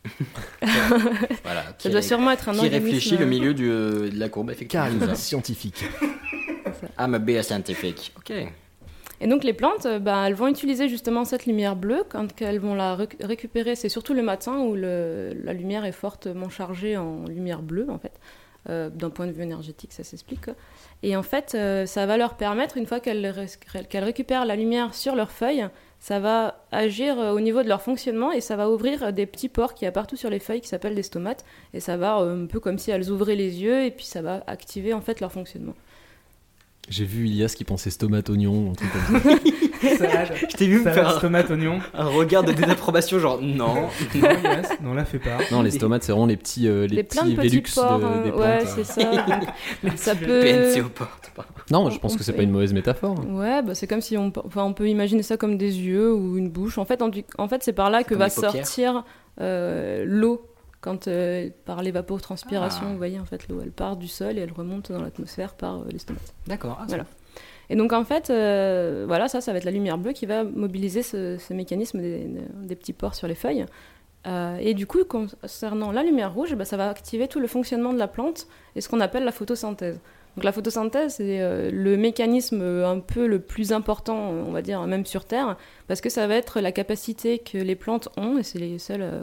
Voilà, ça doit sûrement être un qui organisme... réfléchit le milieu de la courbe, effectivement. Car scientifique. I'm a bit scientific. Ok. Et donc les plantes, elles vont utiliser justement cette lumière bleue quand elles vont la récupérer. C'est surtout le matin où la lumière est fortement chargée en lumière bleue, en fait. D'un point de vue énergétique, ça s'explique. Et en fait, ça va leur permettre, une fois qu'elles récupèrent la lumière sur leurs feuilles, ça va agir au niveau de leur fonctionnement et ça va ouvrir des petits pores qu'il y a partout sur les feuilles qui s'appellent des stomates. Et ça va un peu comme si elles ouvraient les yeux et puis ça va activer en fait leur fonctionnement. J'ai vu Ilias qui pensait tomate oignon, un truc comme ça. Je t'ai vu me faire tomate oignon. Un regard de désapprobation, genre non. Non, la fais pas. Non, les stomates, c'est vraiment les petits Velux des plantes. Ouais, c'est ça. Ça peut. PNC aux portes. Non, je pense que c'est pas une mauvaise métaphore. Ouais, c'est comme si on peut imaginer ça comme des yeux ou une bouche. En fait, c'est par là que va sortir l'eau. Quand par l'évapotranspiration, vous voyez, en fait, l'eau, elle part du sol et elle remonte dans l'atmosphère par les stomates. D'accord. Voilà. Et donc en fait, voilà, ça va être la lumière bleue qui va mobiliser ce mécanisme des petits pores sur les feuilles. Et du coup, concernant la lumière rouge, ça va activer tout le fonctionnement de la plante et ce qu'on appelle la photosynthèse. Donc la photosynthèse, c'est le mécanisme un peu le plus important, on va dire, même sur Terre, parce que ça va être la capacité que les plantes ont, et c'est les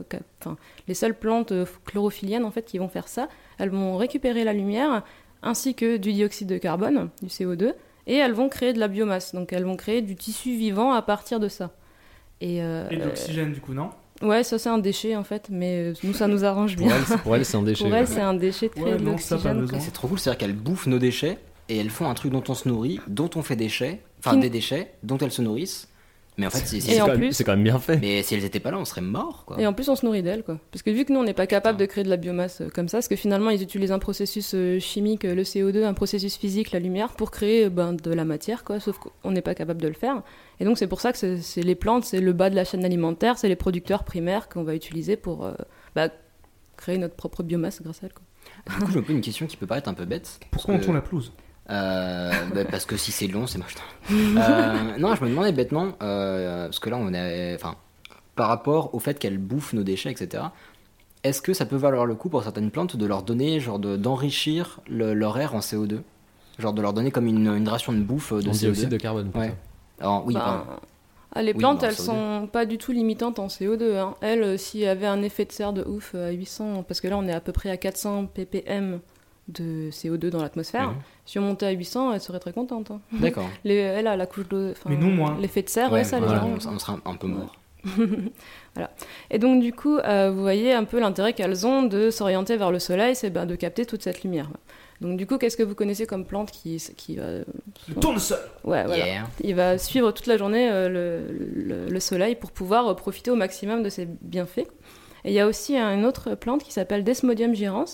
seules plantes chlorophylliennes en fait, qui vont faire ça. Elles vont récupérer la lumière, ainsi que du dioxyde de carbone, du CO2, et elles vont créer de la biomasse. Donc elles vont créer du tissu vivant à partir de ça. Et de l'oxygène, du coup, non ? Ouais, ça c'est un déchet en fait, mais nous ça nous arrange bien. Pour elle, c'est un déchet. Pour elle, c'est un déchet de créer de l'oxygène. C'est trop cool, c'est-à-dire qu'elles bouffent nos déchets et elles font un truc dont on se nourrit, dont on fait des déchets, dont elles se nourrissent. Mais en fait, c'est quand même bien fait. Mais si elles étaient pas là, on serait morts, quoi. Et en plus, on se nourrit d'elles, quoi. Parce que vu que nous, on n'est pas capable de créer de la biomasse comme ça, parce que finalement, ils utilisent un processus chimique, le CO2, un processus physique, la lumière, pour créer de la matière, quoi. Sauf qu'on n'est pas capable de le faire. Et donc, c'est pour ça que c'est les plantes, c'est le bas de la chaîne alimentaire, c'est les producteurs primaires qu'on va utiliser pour créer notre propre biomasse grâce à elles, quoi. Du coup, je me pose une question qui peut paraître un peu bête. Pourquoi on tourne la pelouse ? Parce que si c'est long, c'est moche. Non, je me demandais bêtement, parce que là, par rapport au fait qu'elles bouffent nos déchets, etc., est-ce que ça peut valoir le coup pour certaines plantes de leur donner, d'enrichir leur air en CO2 ? Genre de leur donner comme une ration de bouffe de CO2 dioxyde de carbone. Ouais. Alors, oui, les plantes, elles sont pas du tout limitantes en CO2. Hein. Elles, s'il y avait un effet de serre de ouf à 800, parce que là, on est à peu près à 400 ppm de CO2 dans l'atmosphère. Si on montait à 800, elle serait très contente. Hein. D'accord. Elle a la couche d'eau. Mais non moins. L'effet de serre, ça les arrange. On sera un peu mort. Voilà. Et donc du coup, vous voyez un peu l'intérêt qu'elles ont de s'orienter vers le soleil, c'est de capter toute cette lumière. Donc du coup, qu'est-ce que vous connaissez comme plante qui va... Le tournesol. Ouais, voilà. Yeah. Il va suivre toute la journée le soleil pour pouvoir profiter au maximum de ses bienfaits. Et il y a aussi une autre plante qui s'appelle Desmodium gyrans.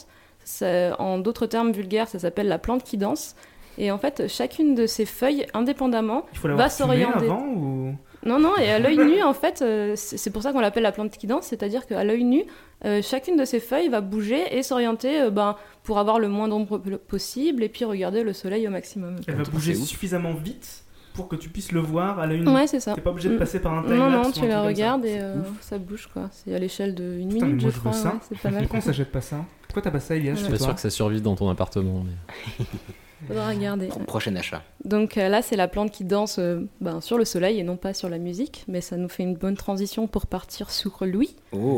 En d'autres termes vulgaires, ça s'appelle la plante qui danse. Et en fait, chacune de ces feuilles, indépendamment, va s'orienter. Avant ou... Non, et à l'œil nu, en fait, c'est pour ça qu'on l'appelle la plante qui danse, c'est-à-dire qu'à l'œil nu, chacune de ces feuilles va bouger et s'orienter pour avoir le moins d'ombre possible et puis regarder le soleil au maximum. Elle va bouger suffisamment vite pour que tu puisses le voir à l'œil nu. Ouais, c'est ça. T'es pas obligé de passer par un timelapse. Non, tu la regardes et ça bouge, quoi. C'est à l'échelle de 1 minute, je crois. Ouais, c'est pas mal. Pourquoi on s'achète pas ça ? Pourquoi t'as pas ça, Elias ? Je suis pas sûr que ça survive dans ton appartement. Mais... Faudra regarder. Prochain achat. Donc là, c'est la plante qui danse sur le soleil et non pas sur la musique, mais ça nous fait une bonne transition pour partir sur Louis.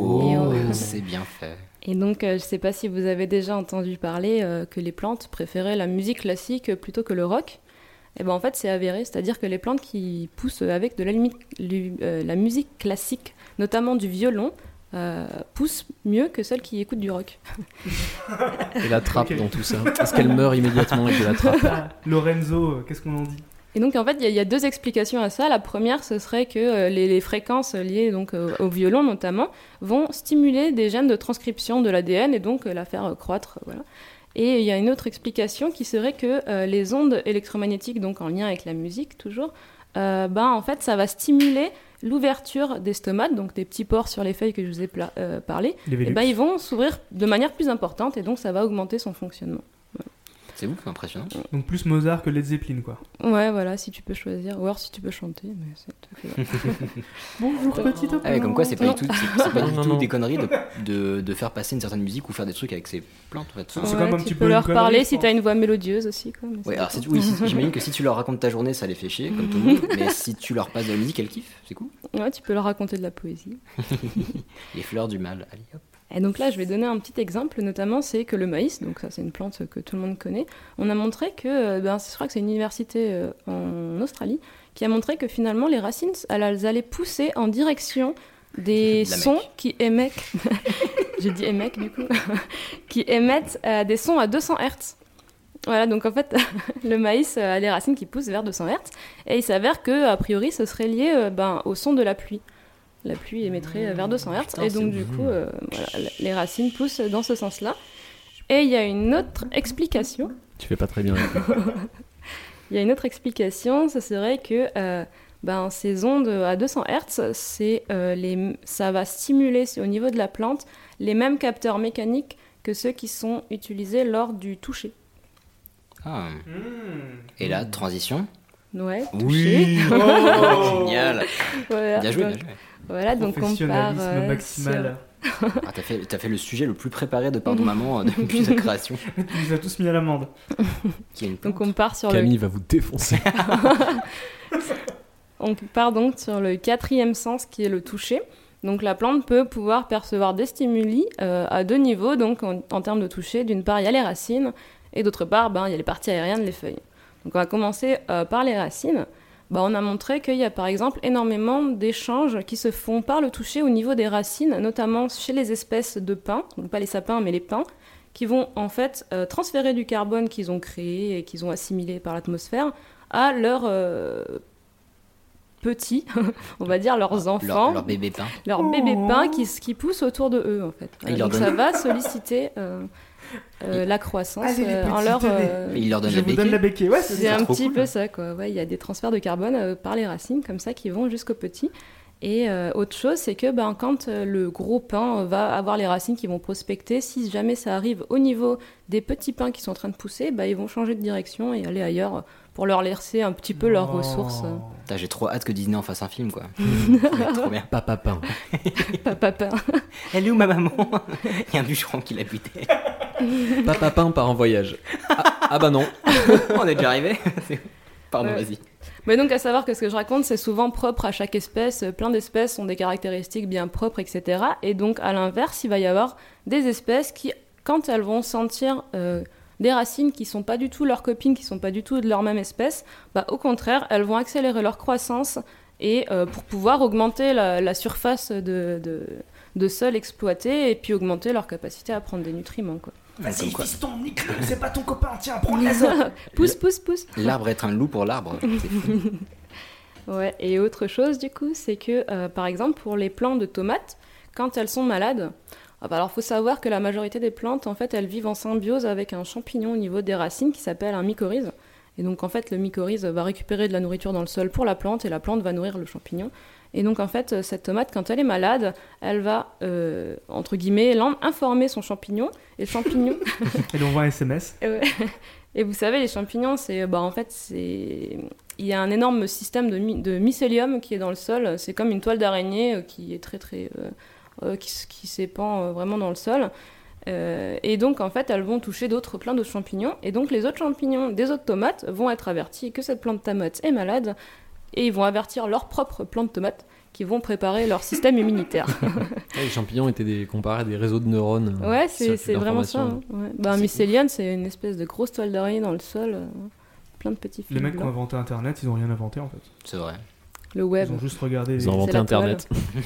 C'est bien fait. Et donc, je sais pas si vous avez déjà entendu parler que les plantes préféraient la musique classique plutôt que le rock. Et en fait, c'est avéré, c'est-à-dire que les plantes qui poussent avec de la musique classique, notamment du violon, poussent mieux que celles qui écoutent du rock. Et la trappe dans tout ça. Est-ce qu'elle meurt immédiatement avec de la trappe ? Lorenzo, qu'est-ce qu'on en dit ? Et donc en fait, il y a deux explications à ça. La première, ce serait que les fréquences liées donc au violon notamment vont stimuler des gènes de transcription de l'ADN et donc la faire croître. Voilà. Et il y a une autre explication qui serait que les ondes électromagnétiques, donc en lien avec la musique toujours, en fait, ça va stimuler l'ouverture des stomates, donc des petits pores sur les feuilles que je vous ai parlé. Et ils vont s'ouvrir de manière plus importante et donc ça va augmenter son fonctionnement. Voilà. C'est ouf, impressionnant. Donc plus Mozart que Led Zeppelin, quoi. Ouais, voilà, si tu peux choisir. Ou alors si tu peux chanter, mais c'est tout fait. Bonjour, petit homme. Mais comme quoi, c'est pas du tout des conneries de faire passer une certaine musique ou faire des trucs avec ces plantes, en fait. C'est quand même un petit tu peu peux leur parler si t'as une voix mélodieuse aussi, quoi. Ouais, alors j'imagine que si tu leur racontes ta journée, ça les fait chier, comme tout le monde. Mais si tu leur passes de la musique, elles kiffent, c'est cool. Ouais, tu peux leur raconter de la poésie. Les fleurs du mal, allez hop. Et donc là, je vais donner un petit exemple, notamment, c'est que le maïs, donc ça c'est une plante que tout le monde connaît, on a montré que, je crois que c'est une université en Australie, qui a montré que finalement les racines, elles allaient pousser en direction des sons qui émettent, j'ai dit émettent du coup, qui émettent des sons à 200 Hz. Voilà, donc en fait, le maïs a les racines qui poussent vers 200 Hz, et il s'avère que, a priori, ce serait lié au son de la pluie. La pluie émettrait vers 200 Hz, et donc du coup, les racines poussent dans ce sens-là. Et il y a une autre explication. Tu fais pas très bien. Il y a une autre explication, ce serait que ces ondes à 200 Hz, ça va stimuler au niveau de la plante les mêmes capteurs mécaniques que ceux qui sont utilisés lors du toucher. Ah. Et là, transition. Ouais, touché. Oui. Génial. Voilà, bien joué. Voilà, donc on part maximal. T'as fait le sujet le plus préparé de Pardon Maman depuis sa création. Tu nous as tous mis à l'amende. Donc on part sur Camille va vous défoncer. On part donc sur le 4e sens qui est le toucher. Donc la plante peut pouvoir percevoir des stimuli à 2 niveaux, donc en termes de toucher. D'une part, il y a les racines, et d'autre part, il y a les parties aériennes, les feuilles. Donc on va commencer par les racines. On a montré qu'il y a par exemple énormément d'échanges qui se font par le toucher au niveau des racines, notamment chez les espèces de pins, donc pas les sapins mais les pins, qui vont en fait transférer du carbone qu'ils ont créé et qu'ils ont assimilé par l'atmosphère à leurs petits, on va dire leurs enfants, leurs bébés pins. Leurs bébés pins qui poussent autour de eux en fait. Donc ça va solliciter la croissance en leur. Il leur donne la béquille. Ouais, c'est un petit peu ça quoi. Ouais, il y a des transferts de carbone par les racines comme ça qui vont jusqu'au petit. Et autre chose, c'est que quand le gros pin va avoir les racines qui vont prospecter, si jamais ça arrive au niveau des petits pins qui sont en train de pousser, ils vont changer de direction et aller ailleurs pour leur laisser un petit peu leurs ressources. J'ai trop hâte que Disney en fasse un film, quoi. Trop bien. Papa Pain. Papa Pain. Elle est où ma maman? Il y a un bûcheron qui l'a buté. Papa Pain part en voyage. Ah bah non. On est déjà arrivé. Pardon, vas-y. Mais donc à savoir que ce que je raconte, c'est souvent propre à chaque espèce. Plein d'espèces ont des caractéristiques bien propres, etc. Et donc à l'inverse, il va y avoir des espèces qui, quand elles vont sentir des racines qui sont pas du tout leurs copines, qui sont pas du tout de leur même espèce, au contraire, elles vont accélérer leur croissance et pour pouvoir augmenter la surface de sol exploité et puis augmenter leur capacité à prendre des nutriments, quoi. Vas-y, fiston, nique-le, c'est pas ton copain, tiens, prends de l'azote. Pousse. L'arbre est un loup pour l'arbre. Ouais, et autre chose, du coup, c'est que, par exemple, pour les plants de tomates, quand elles sont malades, alors faut savoir que la majorité des plantes, en fait, elles vivent en symbiose avec un champignon au niveau des racines qui s'appelle un mycorhize. Et donc, en fait, le mycorhize va récupérer de la nourriture dans le sol pour la plante et la plante va nourrir le champignon. Et donc, en fait, cette tomate, quand elle est malade, elle va, entre guillemets, informer son champignon. Et le champignon... Elle envoie un SMS. Et vous savez, les champignons, il y a un énorme système de mycélium qui est dans le sol. C'est comme une toile d'araignée qui est très, très... qui s'épand vraiment dans le sol. Et donc, en fait, elles vont toucher plein d'autres champignons. Et donc, les autres champignons des autres tomates vont être avertis que cette plante de tomate est malade. Et ils vont avertir leur propre plante de tomate qui vont préparer leur système immunitaire. Les champignons étaient comparés à des réseaux de neurones. Ouais, c'est vraiment ça. Hein. Ouais. Un mycélium, c'est une espèce de grosse toile d'araignée dans le sol. Plein de petits fils. Les mecs qui ont inventé Internet, ils n'ont rien inventé en fait. C'est vrai. Le web. Ils ont juste regardé. Ils ont inventé Internet.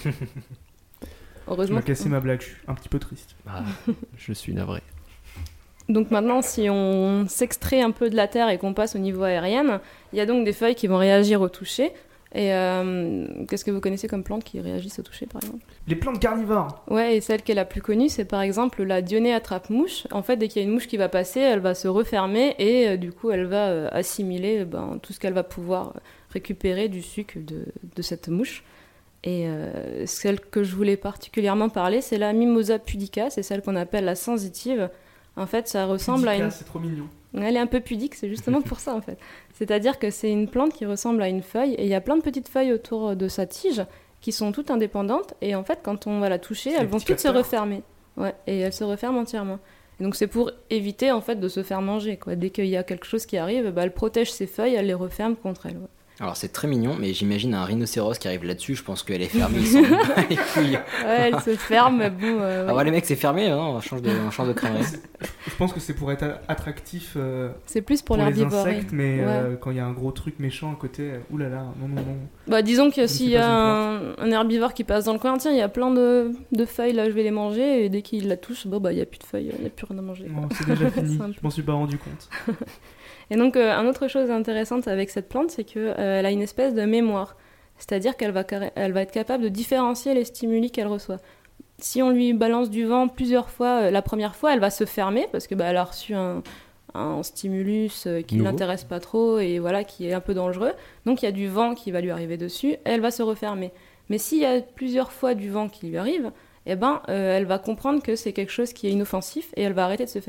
Heureusement. Tu m'as cassé ma blague, je suis un petit peu triste. Je suis navré. Donc maintenant, si on s'extrait un peu de la terre et qu'on passe au niveau aérien, il y a donc des feuilles qui vont réagir au toucher. Et qu'est-ce que vous connaissez comme plantes qui réagissent au toucher, par exemple? Les plantes carnivores. Ouais, et celle qui est la plus connue, c'est par exemple la Dionée attrape-mouche. En fait, dès qu'il y a une mouche qui va passer, elle va se refermer et du coup, elle va assimiler tout ce qu'elle va pouvoir récupérer du sucre de cette mouche. Et celle que je voulais particulièrement parler, c'est la Mimosa pudica, c'est celle qu'on appelle la sensitive. En fait, ça ressemble à une... C'est trop mignon. Elle est un peu pudique, c'est justement pour ça en fait. C'est-à-dire que c'est une plante qui ressemble à une feuille et il y a plein de petites feuilles autour de sa tige qui sont toutes indépendantes et en fait quand on va la toucher, elles vont toutes se refermer. Ouais, et elles se referment entièrement. Et donc c'est pour éviter en fait de se faire manger, quoi. Dès qu'il y a quelque chose qui arrive, elle protège ses feuilles, elle les referme contre elle. Ouais. Alors c'est très mignon, mais j'imagine un rhinocéros qui arrive là-dessus, je pense qu'elle est fermée, il s'en bat les couilles. Ouais, elle se ferme, bon... Ah ouais, les mecs, c'est fermé, non, on change de crânerie. Je pense que c'est pour être attractif c'est plus pour les l'herbivorerie. insectes, mais quand il y a un gros truc méchant à côté, oulala, non. Disons que s'il y a un herbivore qui passe dans le coin, tiens, il y a plein de feuilles, là, je vais les manger, et dès qu'il la touche, il n'y a plus de feuilles, il n'y a plus rien à manger. Non, c'est déjà fini, je m'en suis pas rendu compte. Et donc, une autre chose intéressante avec cette plante, c'est qu'elle a une espèce de mémoire. C'est-à-dire qu'elle va être capable de différencier les stimuli qu'elle reçoit. Si on lui balance du vent plusieurs fois, la première fois, elle va se fermer parce que elle a reçu un stimulus qui ne l'intéresse pas trop et voilà, qui est un peu dangereux. Donc, il y a du vent qui va lui arriver dessus, elle va se refermer. Mais s'il y a plusieurs fois du vent qui lui arrive, elle va comprendre que c'est quelque chose qui est inoffensif et elle va arrêter de se fermer.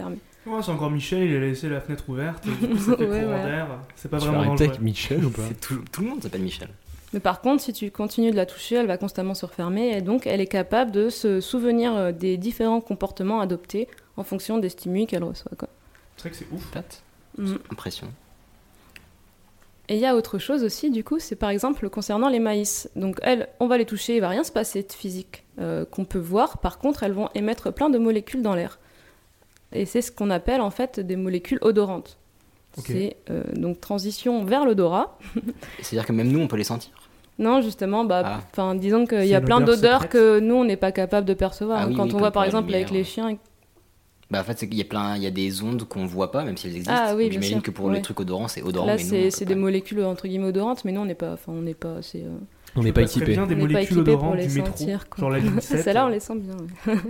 Oh, c'est encore Michel, il a laissé la fenêtre ouverte, du coup ça fait courant d'air. C'est pas vraiment dangereux. Avec Michel ou pas? Tout le monde s'appelle Michel. Mais par contre, si tu continues de la toucher, elle va constamment se refermer et donc elle est capable de se souvenir des différents comportements adoptés en fonction des stimuli qu'elle reçoit, quoi. C'est vrai que c'est ouf. Impressionnant. Et il y a autre chose aussi, du coup, c'est par exemple concernant les maïs. Donc elles, on va les toucher, il va rien se passer de physique qu'on peut voir. Par contre, elles vont émettre plein de molécules dans l'air. Et c'est ce qu'on appelle en fait des molécules odorantes. Okay. C'est donc transition vers l'odorat. C'est-à-dire que même nous, on peut les sentir? Non, justement, disons qu'il y a plein d'odeurs que nous, on n'est pas capable de percevoir. Quand on voit par exemple avec les chiens... en fait, c'est qu'il y a des ondes qu'on voit pas, même si elles existent. Donc, j'imagine que pour les trucs odorants, c'est odorant. Là, mais c'est des molécules entre guillemets odorantes, mais nous, on n'est pas assez... On n'est pas équipés. Bien des molécules odorantes du métro, genre la ligne 7. Celles-là, on les sent bien.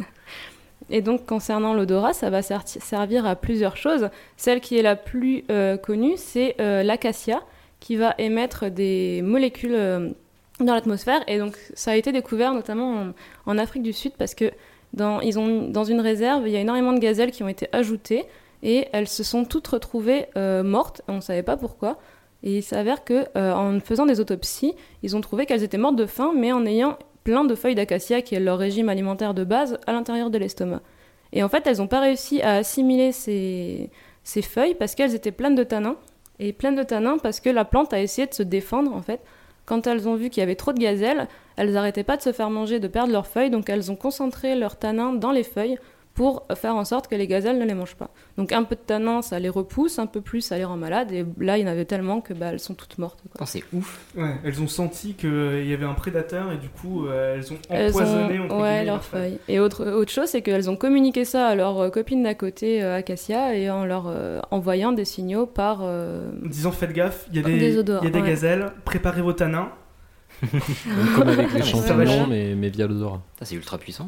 Et donc, concernant l'odorat, ça va servir à plusieurs choses. Celle qui est la plus connue, c'est l'acacia, qui va émettre des molécules dans l'atmosphère. Et donc, ça a été découvert notamment en Afrique du Sud, parce que dans une réserve, il y a énormément de gazelles qui ont été ajoutées, et elles se sont toutes retrouvées mortes. On ne savait pas pourquoi. Et il s'avère qu'en faisant des autopsies, ils ont trouvé qu'elles étaient mortes de faim, mais en ayant plein de feuilles d'acacia, qui est leur régime alimentaire de base, à l'intérieur de l'estomac. Et en fait, elles n'ont pas réussi à assimiler ces feuilles parce qu'elles étaient pleines de tanins. Et pleines de tanins parce que la plante a essayé de se défendre, en fait. Quand elles ont vu qu'il y avait trop de gazelles, elles n'arrêtaient pas de se faire manger, de perdre leurs feuilles, donc elles ont concentré leurs tanins dans les feuilles pour faire en sorte que les gazelles ne les mangent pas. Donc un peu de tanin, ça les repousse, un peu plus, ça les rend malades, et là, il y en avait tellement que elles sont toutes mortes, quoi. Oh, c'est ouf. Ouais, elles ont senti qu'il y avait un prédateur, et du coup, elles ont empoisonné leurs feuilles. Et autre chose, c'est qu'elles ont communiqué ça à leurs copines d'à côté, Acacia, et en leur envoyant des signaux par... En disant, faites gaffe, il y a des gazelles, préparez vos tanins. Comme avec les champignons, mais via l'odorat. Ça, c'est ultra puissant.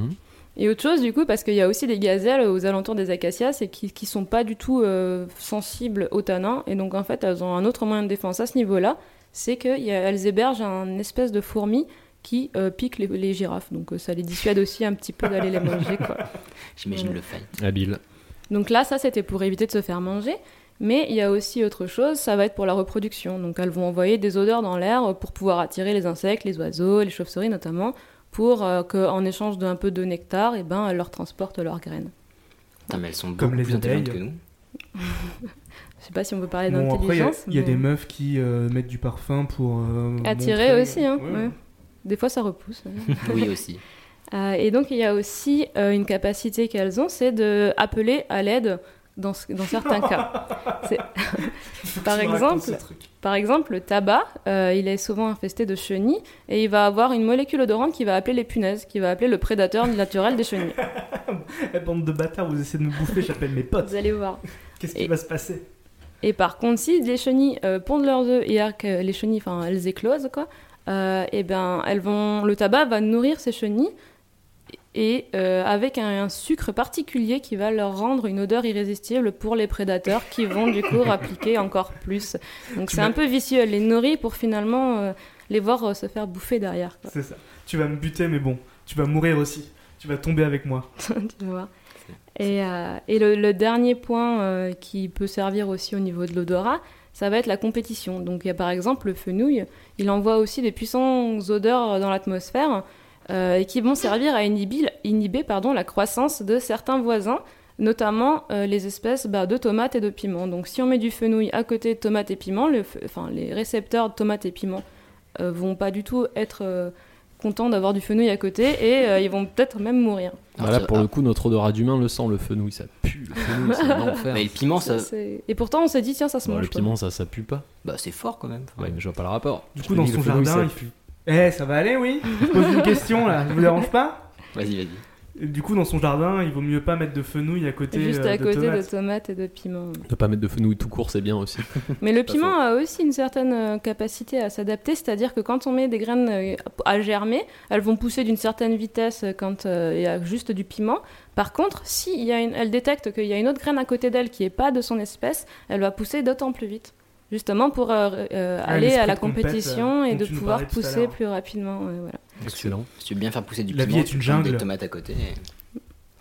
Et autre chose, du coup, parce qu'il y a aussi des gazelles aux alentours des acacias, c'est qui sont pas du tout sensibles aux tanins, et donc en fait, elles ont un autre moyen de défense à ce niveau-là, c'est qu'elles hébergent un espèce de fourmi qui pique les girafes, donc ça les dissuade aussi un petit peu d'aller les manger, quoi. J'imagine le fight. Habile. Donc là, ça, c'était pour éviter de se faire manger. Mais il y a aussi autre chose, ça va être pour la reproduction. Donc elles vont envoyer des odeurs dans l'air pour pouvoir attirer les insectes, les oiseaux, les chauves-souris notamment, pour qu'en échange d'un peu de nectar, elles leur transportent leurs graines. Putain, mais elles sont beaucoup plus intelligentes que nous. Je sais pas si on peut parler d'intelligence. Il y a des meufs qui mettent du parfum pour... attirer aussi, hein. Ouais. Des fois ça repousse. Oui, aussi. Et donc il y a aussi une capacité qu'elles ont, c'est d'appeler à l'aide dans certains cas. Par exemple, le tabac, il est souvent infesté de chenilles et il va avoir une molécule odorante qui va appeler les punaises, qui va appeler le prédateur naturel des chenilles. Bande de bâtards, vous essayez de me bouffer, j'appelle mes potes. Vous allez voir. Qu'est-ce qui va se passer? Et par contre, si les chenilles pondent leurs œufs et que les chenilles, elles éclosent, quoi, et ben, le tabac va nourrir ces chenilles. Et avec un sucre particulier qui va leur rendre une odeur irrésistible pour les prédateurs qui vont du coup appliquer encore plus. Donc c'est un peu vicieux, elle les nourrit pour finalement les voir se faire bouffer derrière, quoi. C'est ça. Tu vas me buter, mais bon, tu vas mourir aussi. Tu vas tomber avec moi. Tu vas voir. Et le dernier point qui peut servir aussi au niveau de l'odorat, ça va être la compétition. Donc il y a par exemple le fenouil, il envoie aussi des puissantes odeurs dans l'atmosphère, et qui vont servir à inhiber la croissance de certains voisins, notamment les espèces de tomates et de piments. Donc si on met du fenouil à côté de tomates et piments, les récepteurs de tomates et piments vont pas du tout être contents d'avoir du fenouil à côté, et ils vont peut-être même mourir. Là, pour le coup, notre odorat d'humain le sent, le fenouil, ça pue. Le fenouil, c'est un enfer. Mais le piment, ça... Et pourtant, on s'est dit, tiens, ça se mange. Le piment, ça pue pas. Bah, c'est fort quand même. Ouais, mais je vois pas le rapport. Du coup, dans son jardin, il pue. Ça va aller, oui. Je pose une question, là. Ça vous dérange pas? Vas-y. Du coup, dans son jardin, il vaut mieux pas mettre de fenouil à côté juste à côté de tomates et de piments. Ne pas mettre de fenouil tout court, c'est bien aussi. Mais le piment a aussi une certaine capacité à s'adapter, c'est-à-dire que quand on met des graines à germer, elles vont pousser d'une certaine vitesse quand il y a juste du piment. Par contre, si elle détecte qu'il y a une autre graine à côté d'elle qui n'est pas de son espèce, elle va pousser d'autant plus vite. Justement pour aller à la compétition et de pouvoir pousser plus rapidement. Voilà. Excellent. Si tu veux bien faire pousser du piment, tu mets des tomates à côté.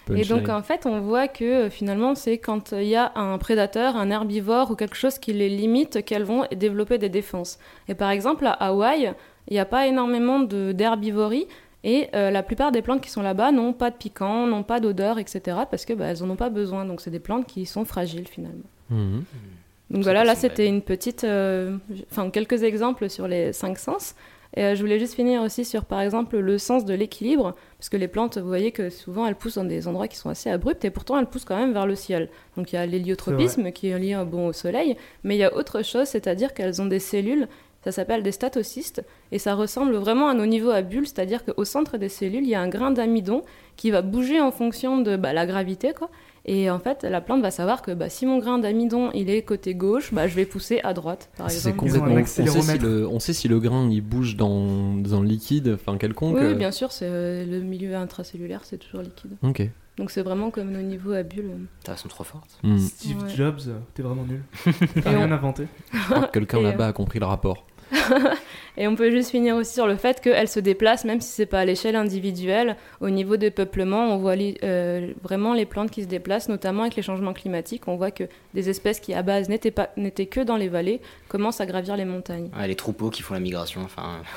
Et donc en fait, on voit que finalement, c'est quand il y a un prédateur, un herbivore ou quelque chose qui les limite, qu'elles vont développer des défenses. Et par exemple, à Hawaï, il n'y a pas énormément d'herbivorie. Et la plupart des plantes qui sont là-bas n'ont pas de piquant, n'ont pas d'odeur, etc. parce que elles en ont pas besoin. Donc c'est des plantes qui sont fragiles finalement. Mmh. Donc voilà, là c'était une petite, quelques exemples sur les 5 sens. Et je voulais juste finir aussi sur, par exemple, le sens de l'équilibre, parce que les plantes, vous voyez que souvent elles poussent dans des endroits qui sont assez abrupts, et pourtant elles poussent quand même vers le ciel. Donc il y a l'héliotropisme qui est lié au soleil, mais il y a autre chose, c'est-à-dire qu'elles ont des cellules, ça s'appelle des statocystes, et ça ressemble vraiment à nos niveaux à bulles, c'est-à-dire qu'au centre des cellules, il y a un grain d'amidon qui va bouger en fonction de la gravité, quoi. Et en fait, la plante va savoir que si mon grain d'amidon il est côté gauche, je vais pousser à droite, par exemple. C'est complètement. On sait si le grain il bouge dans le liquide, quelconque. Oui, bien sûr, c'est le milieu intracellulaire, c'est toujours liquide. Ok. Donc c'est vraiment comme nos niveaux à bulles. Elles sont trop fortes. Steve Jobs, t'es vraiment nul. T'as rien inventé. Quelqu'un là-bas a compris le rapport. Et on peut juste finir aussi sur le fait qu'elles se déplacent, même si c'est pas à l'échelle individuelle. Au niveau des peuplements, on voit vraiment les plantes qui se déplacent, notamment avec les changements climatiques. On voit que des espèces qui à base n'étaient que dans les vallées commencent à gravir les montagnes. Les troupeaux qui font la migration,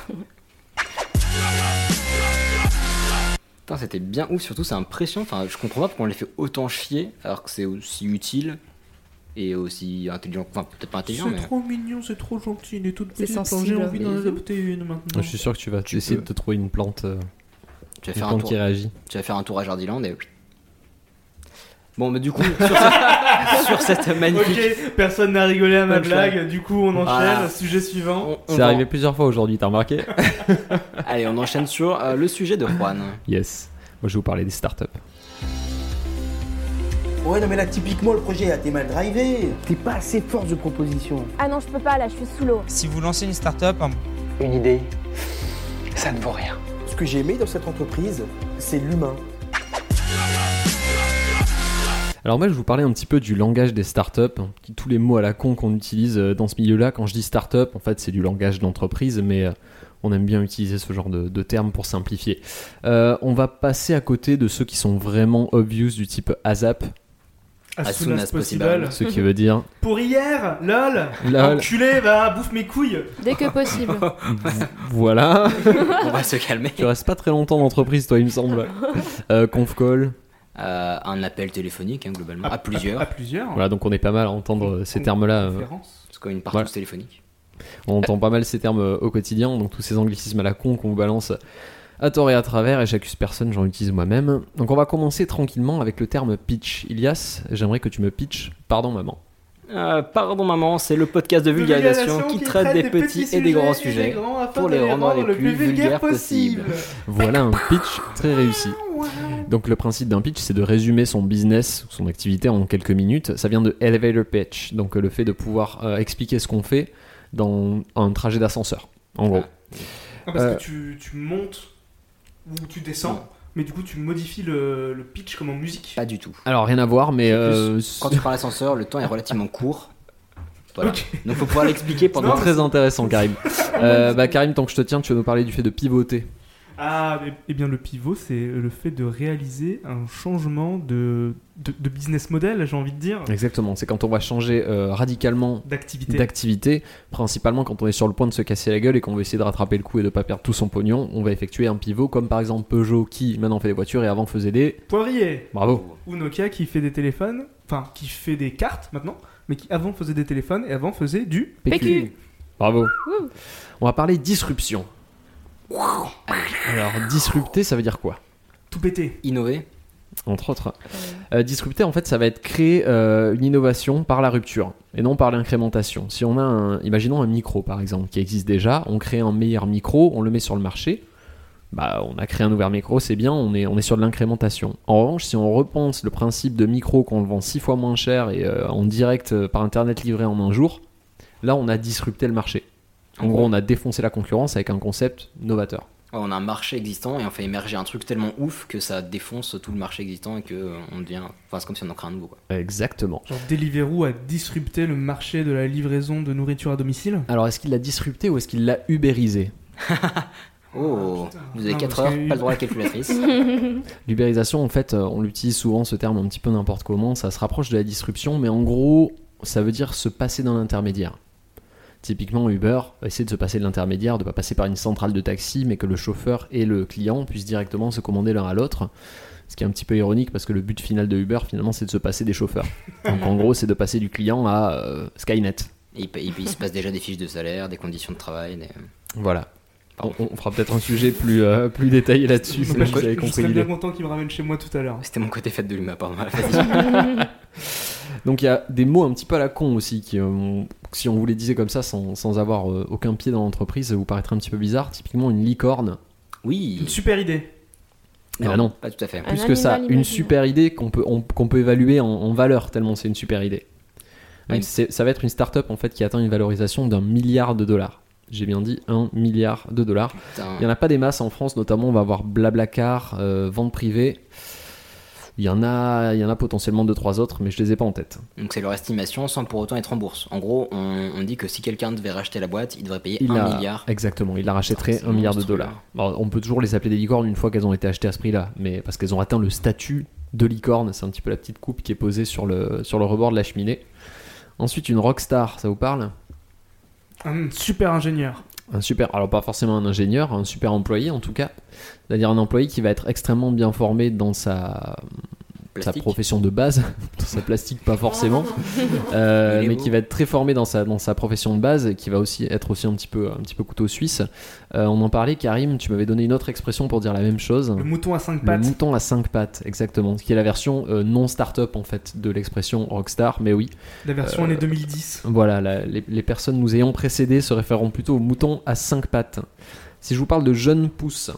Putain, c'était bien ouf, surtout c'est impressionnant. Je comprends pas pourquoi on les fait autant chier alors que c'est aussi utile. Et aussi intelligent, peut-être pas intelligent, c'est trop mignon, c'est trop gentil, il est toute petite, j'ai envie d'en adopter une maintenant. Je suis sûr que tu vas essayer de te trouver une plante, tu vas faire un tour, qui réagit. Tu vas faire un tour à Jardiland et... Bon, mais du coup, sur cette magnifique... Ok, personne n'a rigolé à ma blague, du coup on enchaîne, sujet suivant. C'est arrivé plusieurs fois aujourd'hui, t'as remarqué? Allez, on enchaîne sur le sujet de Juan. Yes, moi je vais vous parler des startups. Ouais, non mais là, typiquement, le projet a été mal drivé. T'es pas assez force de proposition. Ah non, je peux pas, là, je suis sous l'eau. Si vous lancez une start-up... Une idée, ça ne vaut rien. Ce que j'ai aimé dans cette entreprise, c'est l'humain. Alors moi, je vais vous parler un petit peu du langage des startups, tous les mots à la con qu'on utilise dans ce milieu-là. Quand je dis startup, en fait, c'est du langage d'entreprise, mais... on aime bien utiliser ce genre de termes pour simplifier. On va passer à côté de ceux qui sont vraiment obvious du type ASAP. As soon as possible. Ce qui veut dire... Pour hier, lol. Enculé, bouffe mes couilles. Dès que possible. Voilà. On va se calmer. Tu restes pas très longtemps d'entreprise, toi, il me semble. Conf call. Un appel téléphonique, globalement. À plusieurs. Voilà, donc on est pas mal à entendre ces termes-là. C'est comme une partouze téléphonique. On entend pas mal ces termes au quotidien, donc tous ces anglicismes à la con qu'on vous balance à tort et à travers, et j'accuse personne, j'en utilise moi-même. Donc on va commencer tranquillement avec le terme pitch. Ilias, j'aimerais que tu me pitches Pardon Maman. Pardon Maman, c'est le podcast de vulgarisation qui traite des petits et des grands sujets pour les rendre les plus vulgaires possibles. Voilà un pitch très réussi. Donc le principe d'un pitch, c'est de résumer son business, son activité en quelques minutes. Ça vient de elevator pitch, donc le fait de pouvoir expliquer ce qu'on fait dans un trajet d'ascenseur, en gros. Parce que tu montes ou tu descends, mais du coup tu modifies le pitch comme en musique. Pas du tout. Alors rien à voir, mais... Quand tu prends l'ascenseur, le temps est relativement court. Voilà. Okay. Donc faut pouvoir l'expliquer pendant... C'est très intéressant, Karim. Karim, tant que je te tiens, tu vas nous parler du fait de pivoter. Ah, eh bien le pivot, c'est le fait de réaliser un changement de business model, j'ai envie de dire. Exactement, c'est quand on va changer radicalement d'activité, principalement quand on est sur le point de se casser la gueule et qu'on veut essayer de rattraper le coup et de ne pas perdre tout son pognon, on va effectuer un pivot, comme par exemple Peugeot qui maintenant fait des voitures et avant faisait des... Poirier. Bravo. Ou Nokia qui fait des téléphones, enfin qui fait des cartes maintenant, mais qui avant faisait des téléphones et avant faisait du PQ. Bravo. On va parler disruption. Alors, disrupter, ça veut dire quoi? Tout péter. Innover. Entre autres. Disrupter, en fait, ça va être créer une innovation par la rupture et non par l'incrémentation. Si on a imaginons un micro, par exemple, qui existe déjà, on crée un meilleur micro, on le met sur le marché, on a créé un nouveau micro, c'est bien, on est sur de l'incrémentation. En revanche, si on repense le principe de micro qu'on le vend 6 fois moins cher et en direct par internet livré en un jour, là, on a disrupté le marché. En gros, on a défoncé la concurrence avec un concept novateur. On a un marché existant et on fait émerger un truc tellement ouf que ça défonce tout le marché existant et que on devient... Enfin, c'est comme si on en crée un nouveau, quoi. Exactement. Genre Deliveroo a disrupté le marché de la livraison de nourriture à domicile. Alors, est-ce qu'il l'a disrupté ou est-ce qu'il l'a ubérisé? Oh, vous avez 4 heures, pas le droit à la calculatrice. L'ubérisation, en fait, on l'utilise souvent ce terme un petit peu n'importe comment, ça se rapproche de la disruption, mais en gros, ça veut dire se passer d'un intermédiaire. Typiquement, Uber va essayer de se passer de l'intermédiaire, de ne pas passer par une centrale de taxi, mais que le chauffeur et le client puissent directement se commander l'un à l'autre. Ce qui est un petit peu ironique parce que le but final de Uber, finalement, c'est de se passer des chauffeurs. Donc en gros, c'est de passer du client à Skynet. Et il se passe déjà des fiches de salaire, des conditions de travail. Voilà. On fera peut-être un sujet plus détaillé là-dessus. Je serais bien content qu'il me ramène chez moi tout à l'heure. C'était mon côté fête de l'humain, pardon. Donc il y a des mots un petit peu à la con aussi qui, si on vous les disait comme ça sans avoir aucun pied dans l'entreprise, ça vous paraîtrait un petit peu bizarre. Typiquement une licorne. Oui. Une super idée. Non, pas tout à fait. Plus que ça, une super idée qu'on peut évaluer en valeur tellement c'est une super idée. Oui. Ça va être une start-up en fait qui atteint une valorisation d'1 milliard de dollars. J'ai bien dit 1 milliard de dollars. Putain. Il n'y en a pas des masses en France, notamment on va avoir Blablacar, vente privée. Il y en a potentiellement 2-3 autres, mais je les ai pas en tête. Donc c'est leur estimation sans pour autant être en bourse. En gros, on dit que si quelqu'un devait racheter la boîte, il devrait payer 1 milliard. Exactement, il la rachèterait 1 milliard de dollars. Alors, on peut toujours les appeler des licornes une fois qu'elles ont été achetées à ce prix-là, mais parce qu'elles ont atteint le statut de licorne, c'est un petit peu la petite coupe qui est posée sur le rebord de la cheminée. Ensuite, une rockstar, ça vous parle ? Un super ingénieur. Alors pas forcément un ingénieur, un super employé en tout cas. C'est-à-dire un employé qui va être extrêmement bien formé dans sa profession de base, dans sa plastique pas forcément, mais qui va être très formé dans sa profession de base et qui va aussi être un petit peu couteau suisse. On en parlait, Karim, tu m'avais donné une autre expression pour dire la même chose. Le mouton à 5 pattes. Le mouton à 5 pattes, exactement, ce qui est la version non start-up en fait de l'expression rockstar, mais oui. La version année 2010. Voilà, les personnes nous ayant précédés se référeront plutôt au mouton à 5 pattes. Si je vous parle de jeune pousse.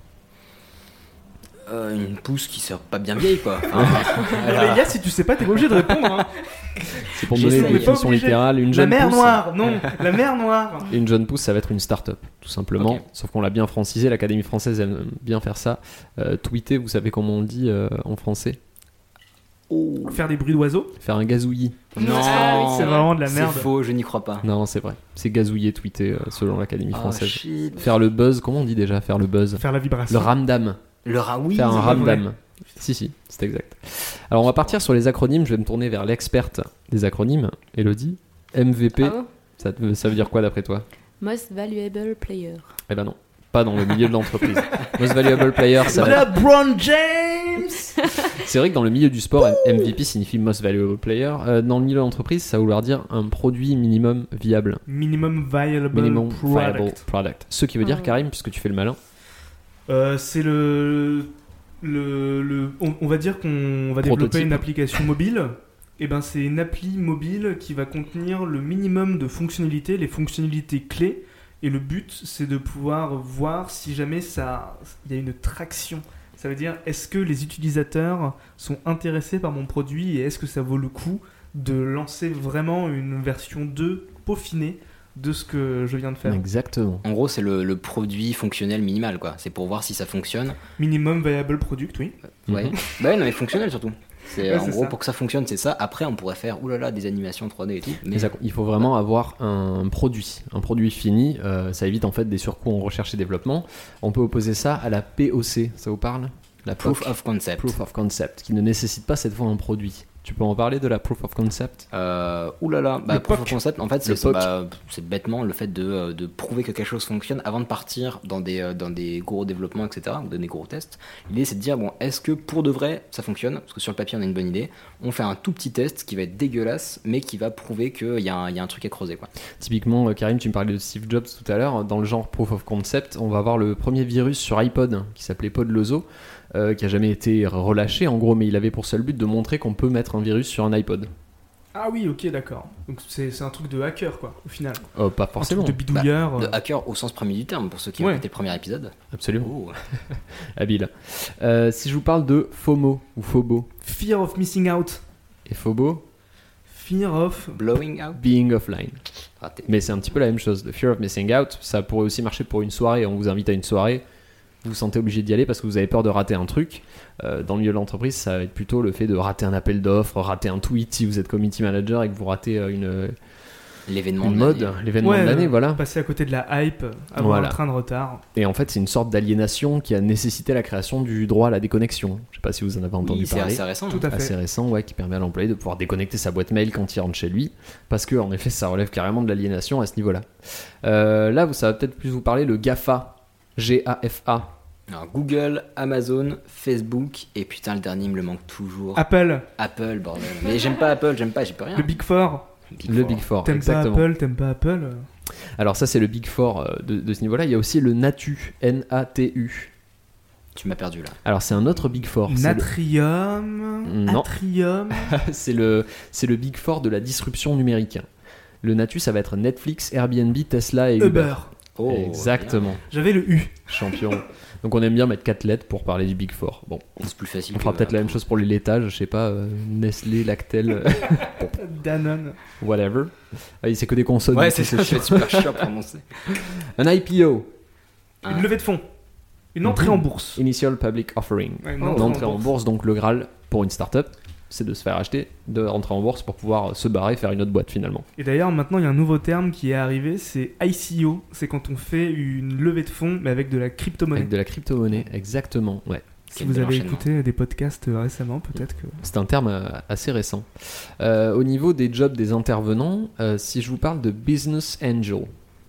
Une pousse qui sort pas bien vieille quoi. Les gars, si tu sais pas, t'es pas obligé de répondre. Hein. C'est pour me donner une définition littérale. Une jeune la mer pousse, noire, non, la mer noire. Une jeune pousse, ça va être une start-up, tout simplement. Okay. Sauf qu'on l'a bien francisé, l'Académie française aime bien faire ça. Tweeter, vous savez comment on le dit en français ? Faire des bruits d'oiseaux. Faire un gazouillis. Non, c'est vraiment de la merde. C'est faux, je n'y crois pas. Non, c'est vrai. C'est gazouiller, tweeter, selon l'Académie française. Shit. Faire le buzz, comment on dit déjà ? Faire le buzz. Faire la vibration. Le ramdam. Oui, faire un ramdam. Si, c'est exact. Alors on va partir sur les acronymes. Je vais me tourner vers l'experte des acronymes, Elodie. MVP, ça veut dire quoi d'après toi ? Most Valuable Player. Eh ben non, pas dans le milieu de l'entreprise. Most Valuable Player, ça va être... LeBron James. C'est vrai que dans le milieu du sport, MVP signifie Most Valuable Player. Dans le milieu de l'entreprise, ça va vouloir dire un produit minimum viable. Minimum viable product. Ce qui veut dire, Karim, puisque tu fais le malin. C'est on va dire qu'on va développer une application mobile. Et ben c'est une appli mobile qui va contenir le minimum de fonctionnalités, les fonctionnalités clés. Et le but, c'est de pouvoir voir si jamais il y a une traction. Ça veut dire, est-ce que les utilisateurs sont intéressés par mon produit et est-ce que ça vaut le coup de lancer vraiment une version 2 peaufinée de ce que je viens de faire. Exactement. En gros, c'est le produit fonctionnel minimal, quoi. C'est pour voir si ça fonctionne. Minimum viable product, oui. Ouais. Bah non, mais fonctionnel surtout. C'est en gros ça. pour que ça fonctionne, c'est ça. Après, on pourrait faire des animations 3D et tout. Mais il faut vraiment avoir un produit fini. Ça évite en fait des surcoûts en recherche et développement. On peut opposer ça à la POC. Ça vous parle ? La Proof of Concept. Proof of Concept, qui ne nécessite pas cette fois un produit. Tu peux en parler de la Proof of Concept ? Proof of Concept, en fait, c'est bêtement le fait de prouver que quelque chose fonctionne avant de partir dans des gros développements, etc., ou dans des gros tests. L'idée, c'est de dire, bon, est-ce que pour de vrai, ça fonctionne ? Parce que sur le papier, on a une bonne idée. On fait un tout petit test qui va être dégueulasse, mais qui va prouver qu'il y a un truc à creuser, quoi. Typiquement, Karim, tu me parlais de Steve Jobs tout à l'heure. Dans le genre Proof of Concept, on va avoir le premier virus sur iPod, qui s'appelait Podlozo, qui a jamais été relâché en gros, mais il avait pour seul but de montrer qu'on peut mettre un virus sur un iPod. Ah oui, ok, d'accord. Donc c'est un truc de hacker, quoi, au final. Pas forcément. Un truc de bidouilleur. De hacker au sens premier du terme, pour ceux qui ont écouté le premier épisode. Absolument. Oh. Habile. Si je vous parle de FOMO ou FOBO. Fear of missing out. Et FOBO ? Fear of blowing out. Being offline. Raté. Mais c'est un petit peu la même chose. Le fear of missing out, ça pourrait aussi marcher pour une soirée. On vous invite à une soirée. Vous vous sentez obligé d'y aller parce que vous avez peur de rater un truc. Dans le milieu de l'entreprise, ça va être plutôt le fait de rater un appel d'offres, rater un tweet si vous êtes community manager et que vous ratez l'événement de l'année, voilà. Passer à côté de la hype, avoir un train de retard. Et en fait, c'est une sorte d'aliénation qui a nécessité la création du droit à la déconnexion. Je sais pas si vous en avez entendu parler. C'est assez récent. Tout à fait. Assez récent, ouais, qui permet à l'employé de pouvoir déconnecter sa boîte mail quand il rentre chez lui, parce que en effet, ça relève carrément de l'aliénation à ce niveau-là. Là, ça va peut-être plus vous parler le GAFA, G-A-F-A. Alors, Google, Amazon, Facebook, et putain, le dernier me le manque toujours. Apple, bordel. Mais j'aime pas Apple, j'y peux rien. le Big Four. Le Big Four, T'aimes exactement. t'aimes pas Apple Alors ça, c'est le Big Four de ce niveau-là. Il y a aussi le NATU, N-A-T-U. Tu m'as perdu là. Alors c'est un autre Big Four. Natrium. Non. Atrium. c'est le Big Four de la disruption numérique. Le NATU, ça va être Netflix, Airbnb, Tesla et Uber. Oh, exactement. Bien. J'avais le U. Champion. Donc on aime bien mettre 4 lettres pour parler du Big Four. Bon, c'est plus facile. On fera peut-être la même chose pour les laitages, je sais pas, Nestlé, Lactel, Danone, whatever. C'est que des consonnes. Ouais, c'est ça, c'est super chiant à prononcer. Un IPO. Une levée de fonds. Une entrée en bourse. Initial Public Offering. Ouais, une entrée en bourse, donc le Graal pour une start-up, c'est de se faire acheter, de rentrer en bourse pour pouvoir se barrer et faire une autre boîte finalement. Et d'ailleurs, maintenant, il y a un nouveau terme qui est arrivé, c'est ICO. C'est quand on fait une levée de fonds, mais avec de la crypto-monnaie. Avec de la crypto-monnaie, exactement, ouais. Si vous avez écouté des podcasts récemment, peut-être que... C'est un terme assez récent. Au niveau des jobs des intervenants, si je vous parle de Business Angel.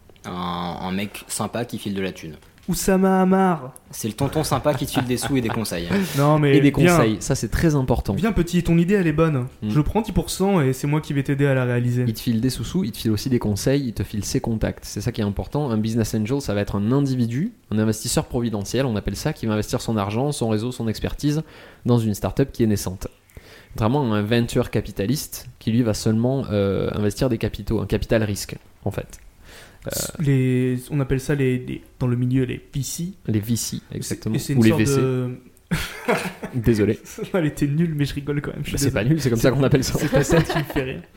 Un mec sympa qui file de la thune. Oussama Hamar. C'est le tonton sympa qui te file des sous et des conseils. Non, mais et des conseils, ça c'est très important. Bien petit, ton idée elle est bonne. Je prends 10% et c'est moi qui vais t'aider à la réaliser. Il te file des sous-sous, il te file aussi des conseils, il te file ses contacts. C'est ça qui est important. Un business angel, ça va être un individu, un investisseur providentiel, on appelle ça, qui va investir son argent, son réseau, son expertise dans une startup qui est naissante. Contrairement à un venture capitaliste qui lui va seulement investir des capitaux, un capital risque en fait. On appelle ça dans le milieu les VC. Les VC, exactement. Ou les VC. Désolé. Elle était nulle, mais je rigole quand même. C'est pas nul, c'est comme ça qu'on appelle ça. C'est pas ça qui me fait rire.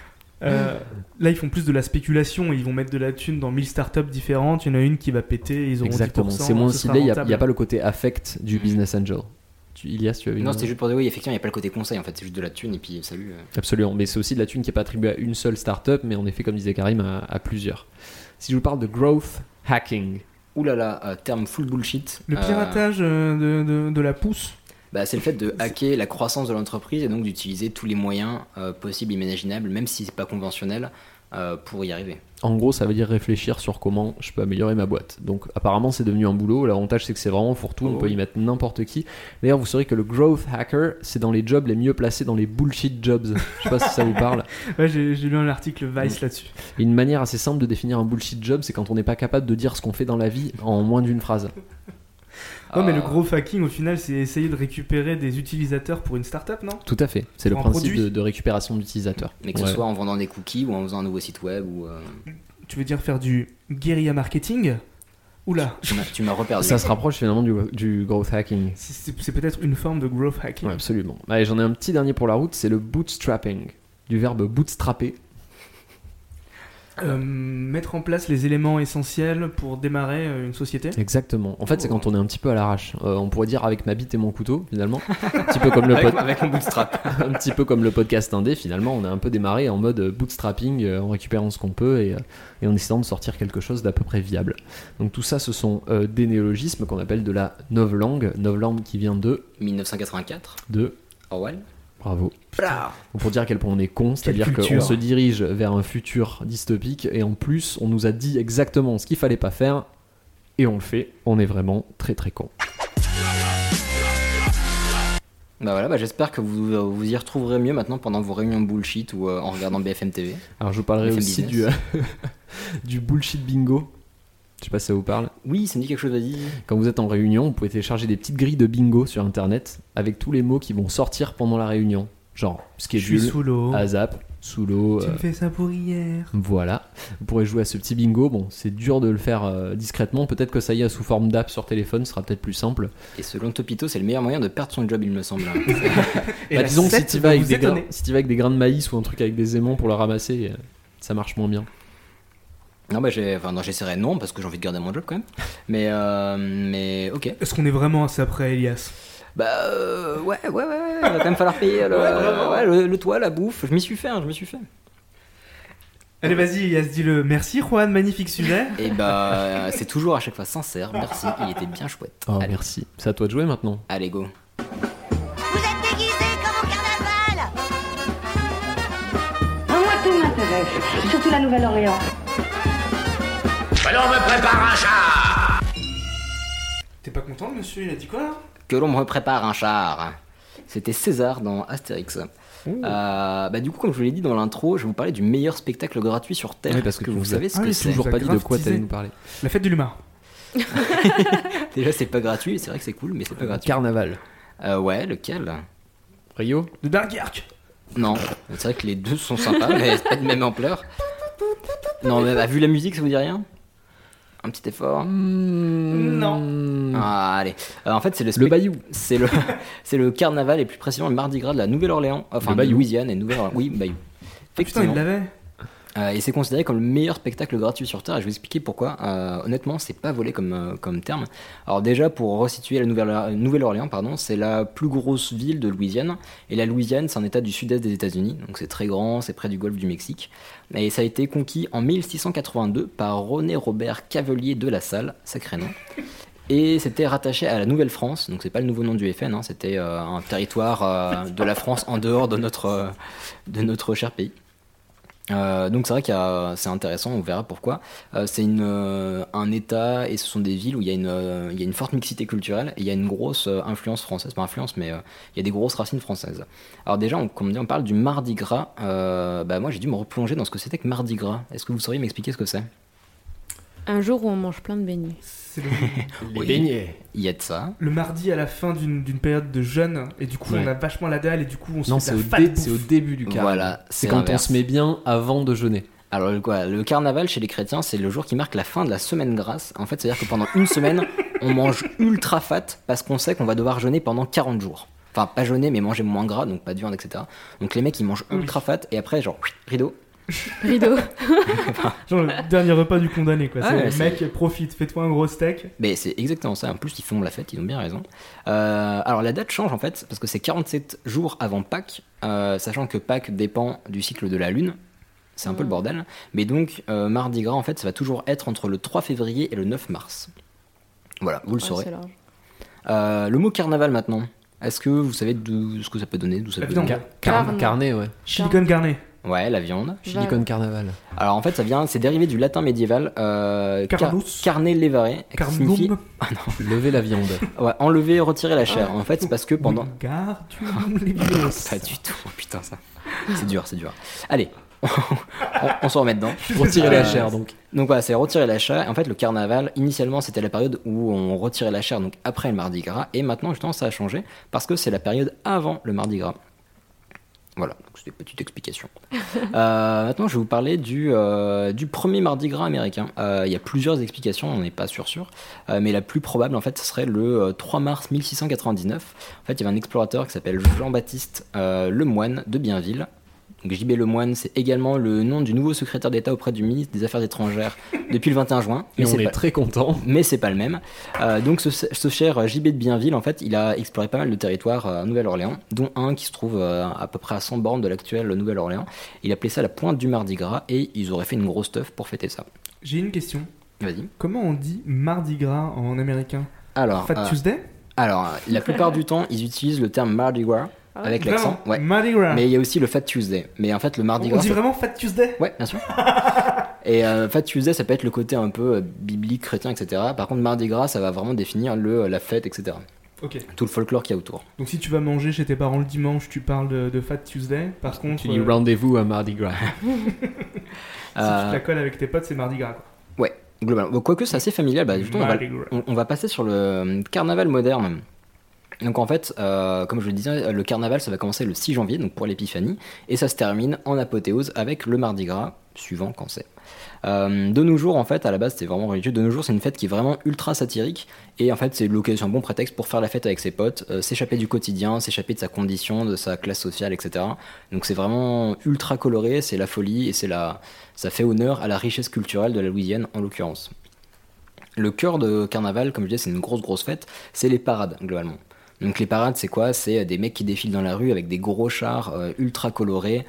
Là, ils font plus de la spéculation. Ils vont mettre de la thune dans 1000 startups différentes. Il y en a une qui va péter. Ils auront exactement. 10%. C'est moins ciblé. Il n'y a pas le côté affect du business angel. Ilias, tu as vu? Non, c'était juste pour dire oui, effectivement, il n'y a pas le côté conseil, en fait, c'est juste de la thune et puis salut. Absolument, mais c'est aussi de la thune qui n'est pas attribuée à une seule startup, mais en effet, comme disait Karim, à plusieurs. Si je vous parle de growth hacking. Ouh là là, terme full bullshit. Le piratage de la pousse. Bah, c'est le fait de hacker la croissance de l'entreprise et donc d'utiliser tous les moyens possibles et imaginables, même si c'est pas conventionnel, pour y arriver. En gros, ça veut dire réfléchir sur comment je peux améliorer ma boîte. Donc apparemment, c'est devenu un boulot. L'avantage, c'est que c'est vraiment fourre-tout. On peut y mettre n'importe qui. D'ailleurs, vous saurez que le growth hacker, c'est dans les jobs les mieux placés dans les bullshit jobs. Je sais pas si ça vous parle. Ouais, j'ai lu un article Vice là-dessus. Et une manière assez simple de définir un bullshit job, c'est quand on n'est pas capable de dire ce qu'on fait dans la vie en moins d'une phrase. Non, mais le growth hacking, au final, c'est essayer de récupérer des utilisateurs pour une startup, non? Tout à fait. C'est le principe de récupération d'utilisateurs. Mais que ce soit en vendant des cookies ou en faisant un nouveau site web ou... Tu veux dire faire du guérilla marketing? Oula. Tu m'as reperdu. Ça se rapproche finalement du growth hacking. C'est peut-être une forme de growth hacking. Ouais, absolument. Allez, j'en ai un petit dernier pour la route, c'est le bootstrapping. Du verbe bootstrapper. Mettre en place les éléments essentiels pour démarrer une société. Exactement. En fait, c'est quand on est un petit peu à l'arrache. On pourrait dire avec ma bite et mon couteau, finalement. Un petit peu comme avec mon bootstrap. Un petit peu comme le podcast indé, finalement. On a un peu démarré en mode bootstrapping, en récupérant ce qu'on peut et en essayant de sortir quelque chose d'à peu près viable. Donc tout ça, ce sont des néologismes qu'on appelle de la novlangue. Novlangue qui vient de 1984. De Orwell. Bravo. Pour dire à quel point on est con, c'est-à-dire qu'on se dirige vers un futur dystopique et en plus on nous a dit exactement ce qu'il fallait pas faire et on le fait. On est vraiment très très con. Bah voilà, j'espère que vous y retrouverez mieux maintenant pendant vos réunions bullshit ou en regardant BFM TV. Alors je vous parlerai aussi du bullshit bingo. Je sais pas si ça vous parle. Oui, ça me dit quelque chose, vas-y. Quand vous êtes en réunion, vous pouvez télécharger des petites grilles de bingo sur internet avec tous les mots qui vont sortir pendant la réunion. Genre schedule, ASAP, sous l'eau. Tu me fais ça pour hier. Voilà. Vous pourrez jouer à ce petit bingo. Bon, c'est dur de le faire discrètement. Peut-être que ça y est, sous forme d'app sur téléphone, ce sera peut-être plus simple. Et selon Topito, c'est le meilleur moyen de perdre son job, il me semble. Disons que si tu vas avec des grains de maïs ou un truc avec des aimants pour le ramasser, ça marche moins bien. Non, j'essaierai non, parce que j'ai envie de garder mon job quand même. Mais ok. Est-ce qu'on est vraiment assez après, Elias? Ouais, il va quand même falloir payer le toit, la bouffe. Je m'y suis fait. Allez, vas-y, Yas, dis-le. Merci, Juan, magnifique sujet. Et bah, c'est toujours à chaque fois sincère. Merci, il était bien chouette. Oh, merci. C'est à toi de jouer maintenant. Allez, go. Vous êtes déguisés comme au carnaval. Moi, tout m'intéresse, surtout la Nouvelle-Orléans. Alors on me prépare un char. T'es pas content, monsieur? Il a dit quoi, là? Que l'on me prépare un char. C'était César dans Astérix. Du coup, comme je vous l'ai dit dans l'intro, je vais vous parler du meilleur spectacle gratuit sur Terre. Oui, parce que vous savez ce que c'est. toujours pas dit de quoi t'allais nous parler. La fête du Lumar. Déjà, c'est pas gratuit, c'est vrai que c'est cool, mais c'est pas gratuit. Carnaval. Ouais, lequel? Rio. De Dunkerque. Non, c'est vrai que les deux sont sympas, mais c'est pas de même ampleur. Non, mais vu la musique, ça vous dit rien? Un petit effort? Non. Ah, allez. En fait, c'est le Bayou. C'est le carnaval et plus précisément le Mardi Gras de la Nouvelle-Orléans. Enfin, de Louisiane et Nouvelle-Orléans. Oui, Bayou. Putain, il l'avait. Et c'est considéré comme le meilleur spectacle gratuit sur Terre, et je vais vous expliquer pourquoi. Honnêtement, c'est pas volé comme terme. Alors déjà, pour resituer la Nouvelle-Orléans, c'est la plus grosse ville de Louisiane, et la Louisiane, c'est un état du sud-est des États-Unis, donc c'est très grand, c'est près du golfe du Mexique, et ça a été conquis en 1682 par René Robert Cavelier de La Salle, sacré nom, et c'était rattaché à la Nouvelle-France, donc c'est pas le nouveau nom du FN, c'était un territoire de la France en dehors de notre cher pays. Donc c'est vrai c'est intéressant, on verra pourquoi. C'est un état et ce sont des villes où il y a une forte mixité culturelle et il y a une grosse influence française, pas influence mais il y a des grosses racines françaises. Alors déjà, on parle du Mardi Gras. Moi j'ai dû me replonger dans ce que c'était que Mardi Gras. Est-ce que vous sauriez m'expliquer ce que c'est? Un jour où on mange plein de beignets. C'est Les beignets. Il y a de ça. Le mardi à la fin d'une période de jeûne, et du coup on a vachement la dalle, et du coup on se Non, fait c'est au début du carnaval. Voilà, c'est quand on se met bien avant de jeûner. Alors le carnaval chez les chrétiens, c'est le jour qui marque la fin de la semaine grasse. En fait, c'est-à-dire que pendant une semaine, on mange ultra fat parce qu'on sait qu'on va devoir jeûner pendant 40 jours. Enfin, pas jeûner, mais manger moins gras, donc pas de viande, etc. Donc les mecs, ils mangent ultra fat, et après, genre, rideau. Genre le dernier repas du condamné, quoi. Ah, c'est le mec, profite, fais-toi un gros steak. Mais c'est exactement ça. En plus, ils font la fête, ils ont bien raison. Alors la date change en fait, parce que c'est 47 jours avant Pâques, sachant que Pâques dépend du cycle de la Lune. C'est un peu le bordel. Mais donc, Mardi Gras, en fait, ça va toujours être entre le 3 février et le 9 mars. Voilà, vous le saurez. Le mot carnaval maintenant. Est-ce que vous savez ce que ça peut donner, d'où ça peut venir? Carnet, ouais. Silicone carnet. Ouais, la viande. Silicone carnaval. Alors en fait, c'est dérivé du latin médiéval carne levare. Carnum. Ah non. Lever la viande. Ouais, enlever, retirer la chair. En fait, c'est parce que pendant. Les Pas du tout. Oh, putain, ça. C'est dur. Allez. on s'en remet dedans. Retirer la chair, donc. Donc voilà, c'est retirer la chair. En fait, le carnaval, initialement, c'était la période où on retirait la chair, donc après le Mardi Gras. Et maintenant, justement, ça a changé parce que c'est la période avant le Mardi Gras. Voilà, donc c'était une petite explication. Maintenant, je vais vous parler du premier Mardi Gras américain. Il y a plusieurs explications, on n'est pas sûr. Mais la plus probable, en fait, ce serait le 3 mars 1699. En fait, il y avait un explorateur qui s'appelle Jean-Baptiste Lemoine de Bienville. Donc JB Lemoine, c'est également le nom du nouveau secrétaire d'État auprès du ministre des Affaires étrangères depuis le 21 juin. Et on est très content. Mais c'est pas le même. Donc ce cher JB de Bienville, en fait, il a exploré pas mal de territoires à Nouvelle-Orléans, dont un qui se trouve à peu près à 100 bornes de l'actuelle Nouvelle-Orléans. Il appelait ça la pointe du Mardi Gras et ils auraient fait une grosse teuf pour fêter ça. J'ai une question. Vas-y. Comment on dit Mardi Gras en américain? Alors, Fat Tuesday? Alors, la plupart du temps, ils utilisent le terme Mardi Gras. Avec l'accent, ouais. Mardi Gras. Mais il y a aussi le Fat Tuesday. Mais en fait, le Mardi Gras. On dit vraiment Fat Tuesday? Ouais, bien sûr. Et Fat Tuesday, ça peut être le côté un peu biblique, chrétien, etc. Par contre, Mardi Gras, ça va vraiment définir la fête, etc. Ok. Tout le folklore qu'il y a autour. Donc si tu vas manger chez tes parents le dimanche, tu parles de Fat Tuesday. Par contre, tu dis rendez-vous à Mardi Gras. Si tu te la colles avec tes potes, c'est Mardi Gras, quoi. Ouais, globalement. Quoique c'est assez familial, justement, on va passer sur le carnaval moderne. Donc en fait, comme je le disais, le carnaval ça va commencer le 6 janvier, donc pour l'épiphanie, et ça se termine en apothéose avec le Mardi Gras, suivant quand c'est. De nos jours, en fait, à la base, c'est vraiment religieux. De nos jours, c'est une fête qui est vraiment ultra satirique, et en fait, c'est un bon prétexte pour faire la fête avec ses potes, s'échapper du quotidien, s'échapper de sa condition, de sa classe sociale, etc. Donc c'est vraiment ultra coloré, c'est la folie, et ça fait honneur à la richesse culturelle de la Louisiane, en l'occurrence. Le cœur de carnaval, comme je disais, c'est une grosse fête, c'est les parades, globalement. Donc les parades, c'est quoi ? C'est des mecs qui défilent dans la rue avec des gros chars ultra colorés.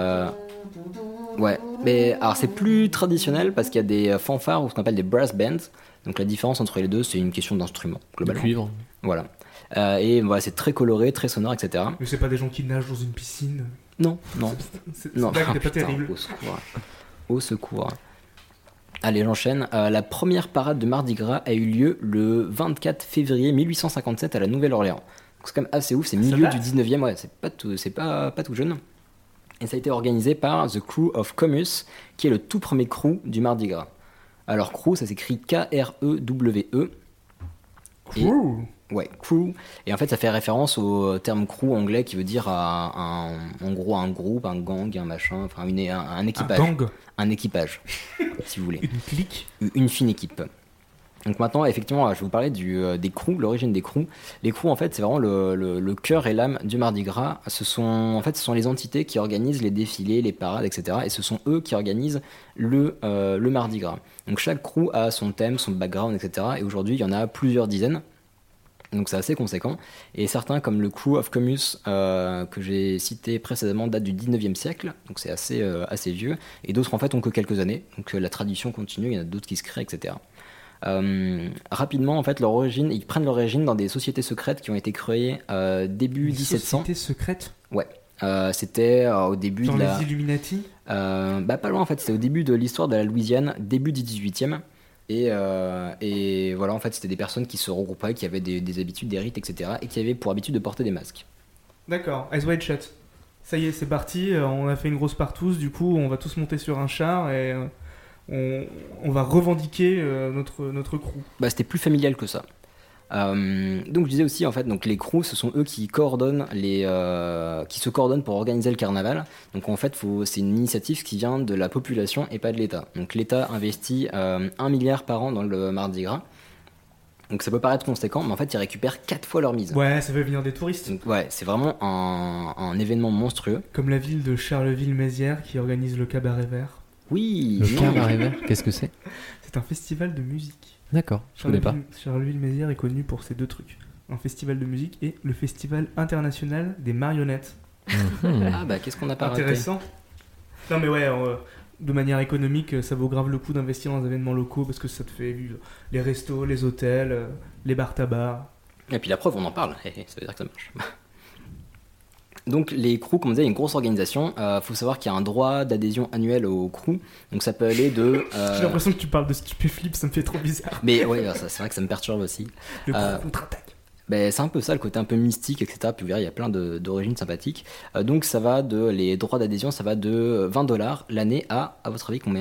Ouais, mais alors c'est plus traditionnel parce qu'il y a des fanfares ou ce qu'on appelle des brass bands. Donc la différence entre les deux, c'est une question d'instrument, globalement. De cuivre. Voilà. Et voilà, c'est très coloré, très sonore, etc. Mais c'est pas des gens qui nagent dans une piscine. Non. C'est Non, pas putain, terrible. Au secours. Allez, j'enchaîne. La première parade de Mardi Gras a eu lieu le 24 février 1857 à la Nouvelle-Orléans. Donc c'est quand même assez ouf, c'est milieu du 19e, ouais, c'est pas tout jeune. Et ça a été organisé par The Crew of Commerce, qui est le tout premier crew du Mardi Gras. Alors crew, ça s'écrit K-R-E-W-E. Crew. Ouais, crew. Et en fait, ça fait référence au terme crew anglais qui veut dire en gros un groupe, un gang, un machin, enfin un équipage. Un gang. Un équipage, si vous voulez. Une clique. Une fine équipe. Donc maintenant, effectivement, je vais vous parler des crews, l'origine des crews. Les crews, en fait, c'est vraiment le cœur et l'âme du Mardi Gras. Ce sont les entités qui organisent les défilés, les parades, etc. Et ce sont eux qui organisent le Mardi Gras. Donc chaque crew a son thème, son background, etc. Et aujourd'hui, il y en a plusieurs dizaines. Donc c'est assez conséquent. Et certains, comme le Crew of Commerce que j'ai cité précédemment, datent du 19e siècle. Donc c'est assez vieux. Et d'autres, en fait, ont que quelques années. Donc la tradition continue, il y en a d'autres qui se créent, etc. Rapidement, en fait, ils prennent leur origine dans des sociétés secrètes qui ont été créées début 1700. Sociétés secrètes ? Ouais. C'était au début dans de les Illuminati ? Pas loin, en fait. C'était au début de l'histoire de la Louisiane, début du 18e. Et voilà, en fait, c'était des personnes qui se regroupaient, qui avaient des habitudes, des rites, etc. Et qui avaient pour habitude de porter des masques. D'accord, Eyes Wide Shut. Ça y est, c'est parti, on a fait une grosse partouze, du coup, on va tous monter sur un char et on va revendiquer notre crew. C'était plus familial que ça. Donc je disais aussi, en fait, donc les crews, ce sont eux qui se coordonnent pour organiser le carnaval. Donc en fait, c'est une initiative qui vient de la population et pas de l'État. Donc l'État investit 1 milliard par an dans le Mardi Gras. Donc ça peut paraître conséquent, mais en fait ils récupèrent 4 fois leur mise. Ouais, ça fait venir des touristes. Donc, ouais, c'est vraiment un événement monstrueux. Comme la ville de Charleville-Mézières qui organise le Cabaret Vert. Oui. Le Cabaret Vert, qu'est-ce que c'est ? C'est un festival de musique. D'accord, je connais pas. Charleville-Mézières est connu pour ces deux trucs. Un festival de musique et le festival international des marionnettes. Qu'est-ce qu'on a pas raté ? Intéressant. Non mais ouais, de manière économique, ça vaut grave le coup d'investir dans des événements locaux parce que ça te fait vivre les restos, les hôtels, les bars tabac. Et puis la preuve, on en parle, ça veut dire que ça marche. Donc les crews, comme on disait, il y a une grosse organisation. Faut savoir qu'il y a un droit d'adhésion annuel aux crews. Donc ça peut aller de... J'ai l'impression que tu parles de stupéflip, ça me fait trop bizarre. Mais ouais, c'est vrai que ça me perturbe aussi. Le crew contre-attaque. C'est un peu ça, le côté un peu mystique, etc. Puis vous verrez, il y a plein d'origines sympathiques. Donc ça va les droits d'adhésion, ça va de $20 l'année à votre avis, combien ?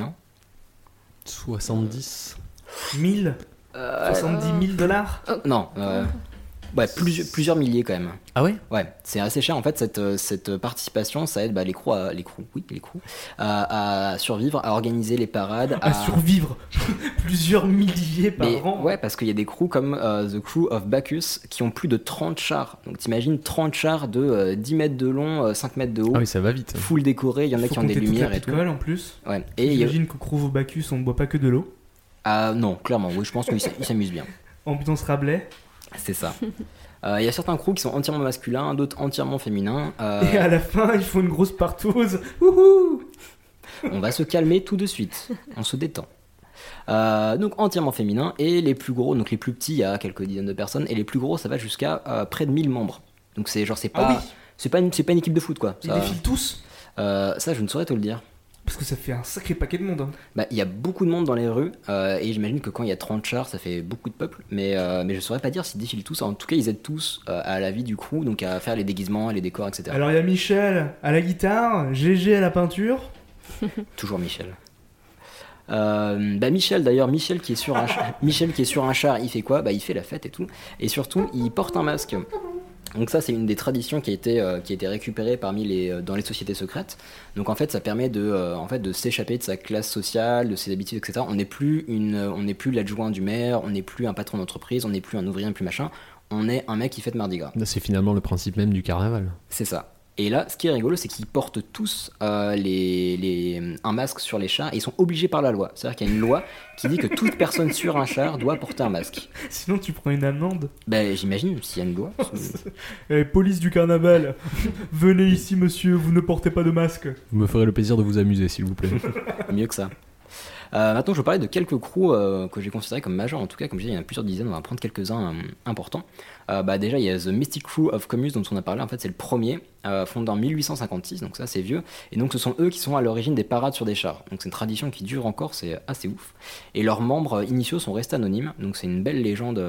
70 000 $70 000 Non, plusieurs milliers quand même. Ah ouais ? Ouais, c'est assez cher en fait. Cette participation, ça aide les crews à survivre, à organiser les parades. À survivre plusieurs milliers par an. Ouais, parce qu'il y a des crews comme The Crew of Bacchus qui ont plus de 30 chars. Donc t'imagines 30 chars de 10 mètres de long, 5 mètres de haut. Ah oui, ça va vite. Full décoré, il y en a qui ont des lumières et tout. En plus. Ouais. Et j'imagine qu'au Crew of Bacchus, on ne boit pas que de l'eau. Non, clairement, oui, je pense qu'ils s'amusent bien. Ambiance Rabelais. C'est ça. Il y a certains crews qui sont entièrement masculins, d'autres entièrement féminins. Et à la fin, il faut une grosse partouze. Wouhou! On va se calmer tout de suite. On se détend. Donc entièrement féminin. Et les plus gros, donc les plus petits, il y a quelques dizaines de personnes. Et les plus gros, ça va jusqu'à près de 1000 membres. Donc c'est pas, c'est pas une équipe de foot, quoi. Ils défilent tous? Ça, je ne saurais te le dire. Parce que ça fait un sacré paquet de monde. Hein. Il y a beaucoup de monde dans les rues, et j'imagine que quand il y a 30 chars, ça fait beaucoup de peuple, mais je saurais pas dire s'ils défilent tous. En tout cas, ils aident tous à la vie du crew, donc à faire les déguisements, les décors, etc. Alors il y a Michel à la guitare, GG à la peinture. Toujours Michel. Michel d'ailleurs, Michel qui est sur un char, il fait quoi ? Il fait la fête et tout, et surtout il porte un masque. Donc ça, c'est une des traditions qui a été récupérée dans les sociétés secrètes. Donc en fait, ça permet de s'échapper de sa classe sociale, de ses habitudes, etc. On n'est plus l'adjoint du maire, on n'est plus un patron d'entreprise, on n'est plus un ouvrier, plus machin. On est un mec qui fête Mardi Gras. C'est finalement le principe même du carnaval. C'est ça. Et là, ce qui est rigolo, c'est qu'ils portent tous un masque sur les chars et ils sont obligés par la loi. C'est-à-dire qu'il y a une loi qui dit que toute personne sur un char doit porter un masque. Sinon, tu prends une amende. Ben, j'imagine, s'il y a une loi. Police du carnaval, venez ici, monsieur, vous ne portez pas de masque. Vous me ferez le plaisir de vous amuser, s'il vous plaît. Mieux que ça. Maintenant, je vais parler de quelques crews que j'ai considérés comme majeurs. En tout cas, comme je disais, il y en a plusieurs dizaines. On va en prendre quelques-uns importants. Déjà, il y a The Mystic Crew of Comus dont on a parlé. En fait, c'est le premier, fondé en 1856, donc ça, c'est vieux. Et donc, ce sont eux qui sont à l'origine des parades sur des chars. Donc, c'est une tradition qui dure encore, c'est assez ouf. Et leurs membres initiaux sont restés anonymes. Donc, c'est une belle légende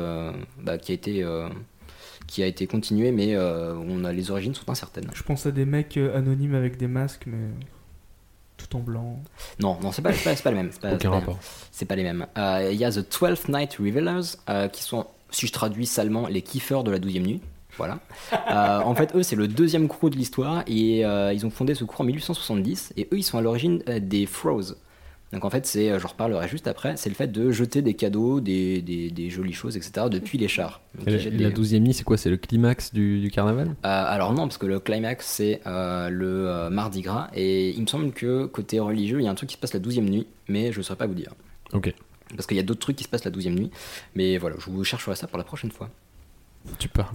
qui a été continuée, mais les origines sont incertaines. Je pense à des mecs anonymes avec des masques, mais tout en blanc. Non, c'est pas les mêmes. Aucun rapport. C'est pas les mêmes. Il y a The 12th Night Revelers, qui sont, si je traduis salement, les kiffeurs de la 12e nuit. Voilà. En fait, eux, c'est le deuxième crew de l'histoire, et ils ont fondé ce crew en 1870, et eux, ils sont à l'origine des Throws. Donc en fait, je reparlerai juste après, c'est le fait de jeter des cadeaux, des jolies choses, etc. depuis les chars. Donc, la 12e nuit, c'est quoi? C'est le climax du carnaval? Alors non, parce que le climax, c'est le Mardi Gras, et il me semble que côté religieux, il y a un truc qui se passe la 12e nuit, mais je ne saurais pas vous dire. Ok. Parce qu'il y a d'autres trucs qui se passent la 12e nuit, mais voilà, je vous chercherai ça pour la prochaine fois. Tu parles.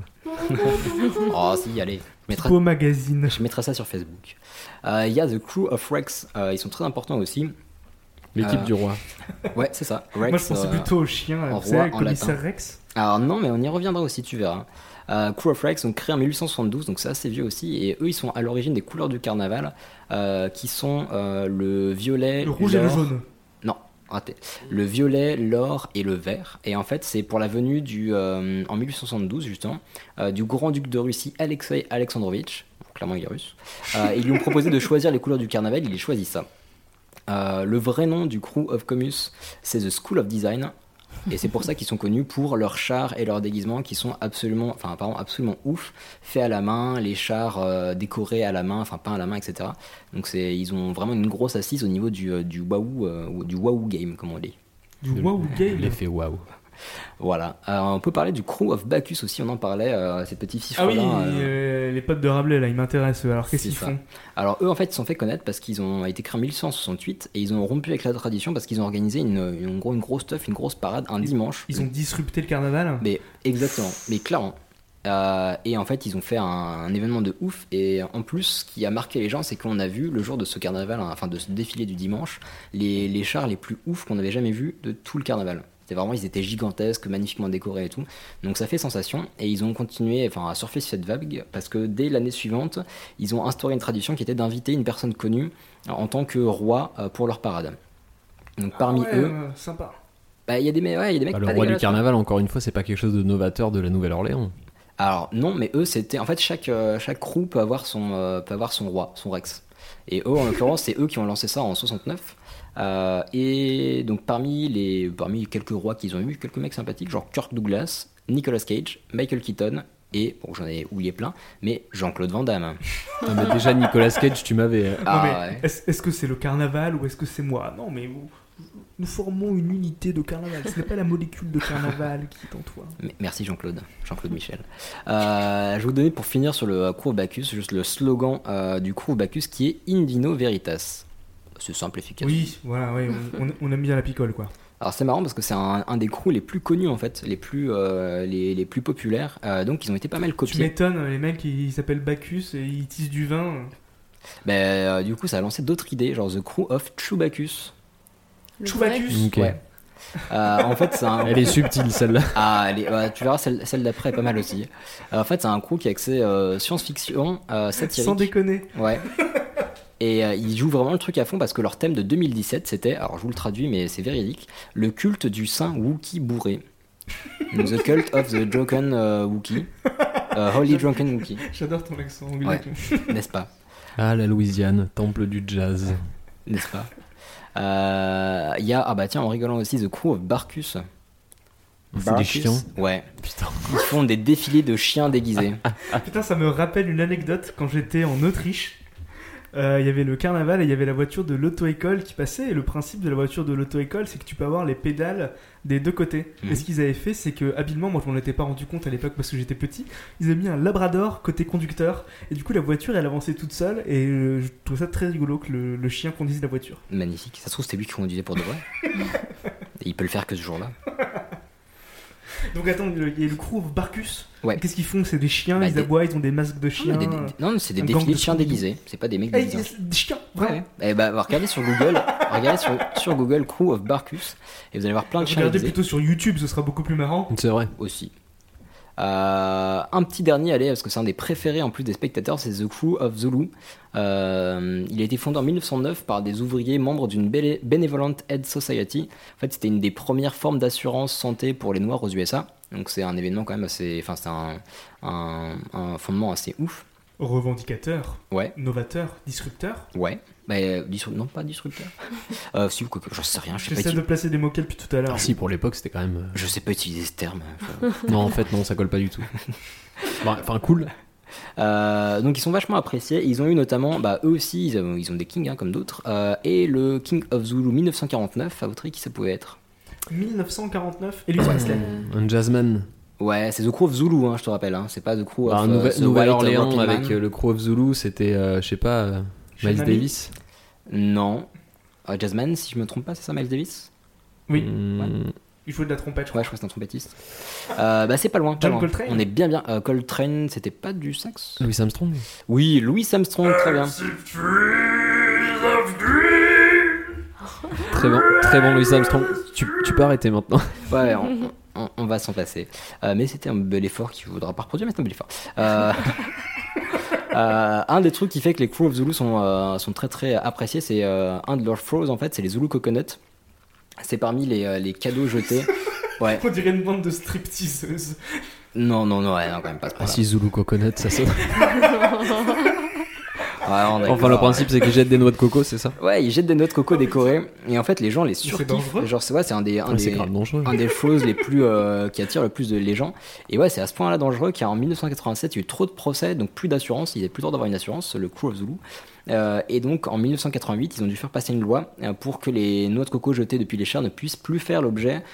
Oh si, allez. Beau magazine. Je mettrai ça sur Facebook. Il y a The Crew of Rex, ils sont très importants aussi. L'équipe du roi. Ouais, c'est ça. Rex, moi, je pensais plutôt au chien, roi, le commissaire Rex. Alors non, mais on y reviendra aussi, tu verras. Crew of Rex, donc créé en 1872, donc c'est assez vieux aussi, et eux, ils sont à l'origine des couleurs du carnaval, qui sont le violet, le rouge et le jaune. Non, raté. Le violet, l'or et le vert. Et en fait, c'est pour la venue en 1872, justement, du grand-duc de Russie, Alexei Alexandrovitch. Clairement, il est russe. Ils lui ont proposé de choisir les couleurs du carnaval, il a choisi ça. Le vrai nom du Crew of Comus, c'est The School of Design, et c'est pour ça qu'ils sont connus pour leurs chars et leurs déguisements qui sont absolument ouf, faits à la main, les chars décorés à la main, enfin peints à la main, etc. Donc ils ont vraiment une grosse assise au niveau du wow game, comme on dit. Du wow game. L'effet wow. Voilà. On peut parler du Crew of Bacchus aussi, on en parlait, ces petits fifres là. Ah oui, les potes de Rabelais là, ils m'intéressent. Alors qu'est-ce qu'ils font? Alors eux en fait ils se sont fait connaître parce qu'ils ont été créés en 1868 et ils ont rompu avec la tradition parce qu'ils ont organisé une grosse stuff, une grosse parade un dimanche. Ils ont disrupté le carnaval. Mais exactement, mais clairement. Et en fait ils ont fait un événement de ouf, et en plus ce qui a marqué les gens, c'est qu'on a vu le jour de ce carnaval, enfin de ce défilé du dimanche, les chars les plus ouf qu'on avait jamais vus de tout le carnaval. C'était vraiment, ils étaient gigantesques, magnifiquement décorés et tout. Donc ça fait sensation, et ils ont continué à surfer sur cette vague parce que dès l'année suivante, ils ont instauré une tradition qui était d'inviter une personne connue en tant que roi pour leur parade. Donc parmi eux, sympa. Il y a des mecs le roi du carnaval, encore une fois, c'est pas quelque chose de novateur de la Nouvelle-Orléans. Alors non, mais eux c'était en fait chaque crew peut avoir son roi, son Rex. Et eux en l'occurrence, c'est eux qui ont lancé ça en 69. Et donc parmi quelques rois qu'ils ont eu, quelques mecs sympathiques, genre Kirk Douglas, Nicolas Cage, Michael Keaton et, bon j'en ai oublié plein, mais Jean-Claude Van Damme. Ah, mais déjà Nicolas Cage, tu m'avais... Ouais. Est-ce que c'est le carnaval ou est-ce que c'est moi? Non mais nous formons une unité de carnaval, ce n'est pas la molécule de carnaval qui est en toi. Merci Jean-Claude Michel. Je vais vous donner pour finir sur le Crew of Bacchus, juste le slogan du Crew of Bacchus qui est In Vino Veritas. C'est simple, efficace. Oui, voilà, ouais, on aime bien la picole, quoi. Alors c'est marrant parce que c'est un des crews les plus connus en fait, les plus populaires, donc ils ont été pas mal copiés. Tu m'étonnes, les mecs ils s'appellent Bacchus et ils tissent du vin. Du coup ça a lancé d'autres idées, genre The Crew of Chubacchus. Chubacchus. Ok. Ouais. En fait, elle est subtile celle-là. Tu verras celle d'après est pas mal aussi. En fait c'est un crew qui est axé science-fiction, satirique. Sans déconner. Ouais. Et ils jouent vraiment le truc à fond parce que leur thème de 2017 c'était, alors je vous le traduis mais c'est véridique, le culte du saint Wookie bourré. The Cult of the Drunken Wookie. Holy Drunken Wookie. J'adore ton accent anglais. Ouais, n'est-ce pas? Ah, la Louisiane, temple du jazz. N'est-ce pas? Il y a, en rigolant aussi, The Crew of Barcus. C'est des chiens. Ouais. Putain. Ils font des défilés de chiens déguisés. Putain, ça me rappelle une anecdote quand j'étais en Autriche. il y avait le carnaval et il y avait la voiture de l'auto-école qui passait. Et le principe de la voiture de l'auto-école, c'est que tu peux avoir les pédales des deux côtés. Et ce qu'ils avaient fait, c'est que habilement, moi je m'en étais pas rendu compte à l'époque parce que j'étais petit, ils avaient mis un labrador côté conducteur. Et du coup, la voiture, elle avançait toute seule. Et je trouve ça très rigolo que le chien conduise la voiture. Magnifique. Ça se trouve, c'était lui qui conduisait pour de vrai. Et il peut le faire que ce jour-là. Donc attends, il y a le crew of Barkus. Ouais. Qu'est-ce qu'ils font? C'est des chiens, ils aboient, ils ont des masques de chiens. Non, c'est des défilés de chiens déguisés. C'est pas des mecs déguisés. Des chiens, ouais. Et bah, regardez sur Google, sur Google Crew of Barkus, et vous allez voir plein de chiens déguisés. Regardez déguisés. plutôt sur YouTube, ce sera beaucoup plus marrant. C'est vrai. Aussi. Un petit dernier, allez, parce que c'est un des préférés en plus des spectateurs, c'est The Crew of Zulu. Il a été fondé en 1909 par des ouvriers membres d'une Benevolent Aid Society. En fait, c'était une des premières formes d'assurance santé pour les Noirs aux USA. Donc c'est un événement quand même assez... Enfin, c'est un fondement assez ouf. Revendicateur. Ouais. Novateur. Disrupteur. Ouais. Bah, non, pas disrupteur. Si, j'en sais rien. J'essaie de placer des mots-clés depuis tout à l'heure. Ah, si, pour l'époque, c'était quand même... Je sais pas utiliser ce terme. Non, en fait, non, ça colle pas du tout. Enfin, cool. Donc ils sont vachement appréciés. Ils ont eu notamment, eux aussi, ils ont des kings comme d'autres. Et le King of Zulu 1949, à votre avis, qui ça pouvait être? 1949, Elvis Presley. Un jazzman. Ouais, c'est The Crew of Zulu, je te rappelle. C'est pas The Crew of Nouvelle-Orléans avec le Crew of Zulu, c'était, je sais pas, Miles Davis. Non. Jazzman, si je me trompe pas, c'est ça, Miles Davis? Oui. Ouais. Il faut de la trompette, je crois. Ouais, je crois que c'est un trompettiste. C'est pas loin. John Coltrane. On est bien. Coltrane, c'était pas du sax? Louis Armstrong. Oui, Louis Armstrong, très bien. Très bon Louis Armstrong. Tu peux arrêter maintenant. Ouais, on va s'en passer. Mais c'était un bel effort qu'il ne faudra pas reproduire, mais c'est un bel effort. Un des trucs qui fait que les Crew of Zulu sont très très appréciés, c'est un de leurs throws en fait, c'est les Zulu Coconut. C'est parmi les cadeaux jetés. Ouais. On dirait une bande de stripteaseuses. Non, quand même pas. Ah si, Zulu Coconut, ça sonne. Enfin, le principe, c'est qu'ils jettent des noix de coco, c'est ça? Ouais, ils jettent des noix de coco décorées. Et en fait, les gens les surkiffent. Genre, c'est un des choses les plus qui attire le plus les gens. Et ouais, c'est à ce point-là dangereux qu'en 1987, il y a eu trop de procès, donc plus d'assurance. Il n'y avait plus le droit d'avoir une assurance, le Crew of Zulu. Et donc, en 1988, ils ont dû faire passer une loi pour que les noix de coco jetées depuis les chars ne puissent plus faire l'objet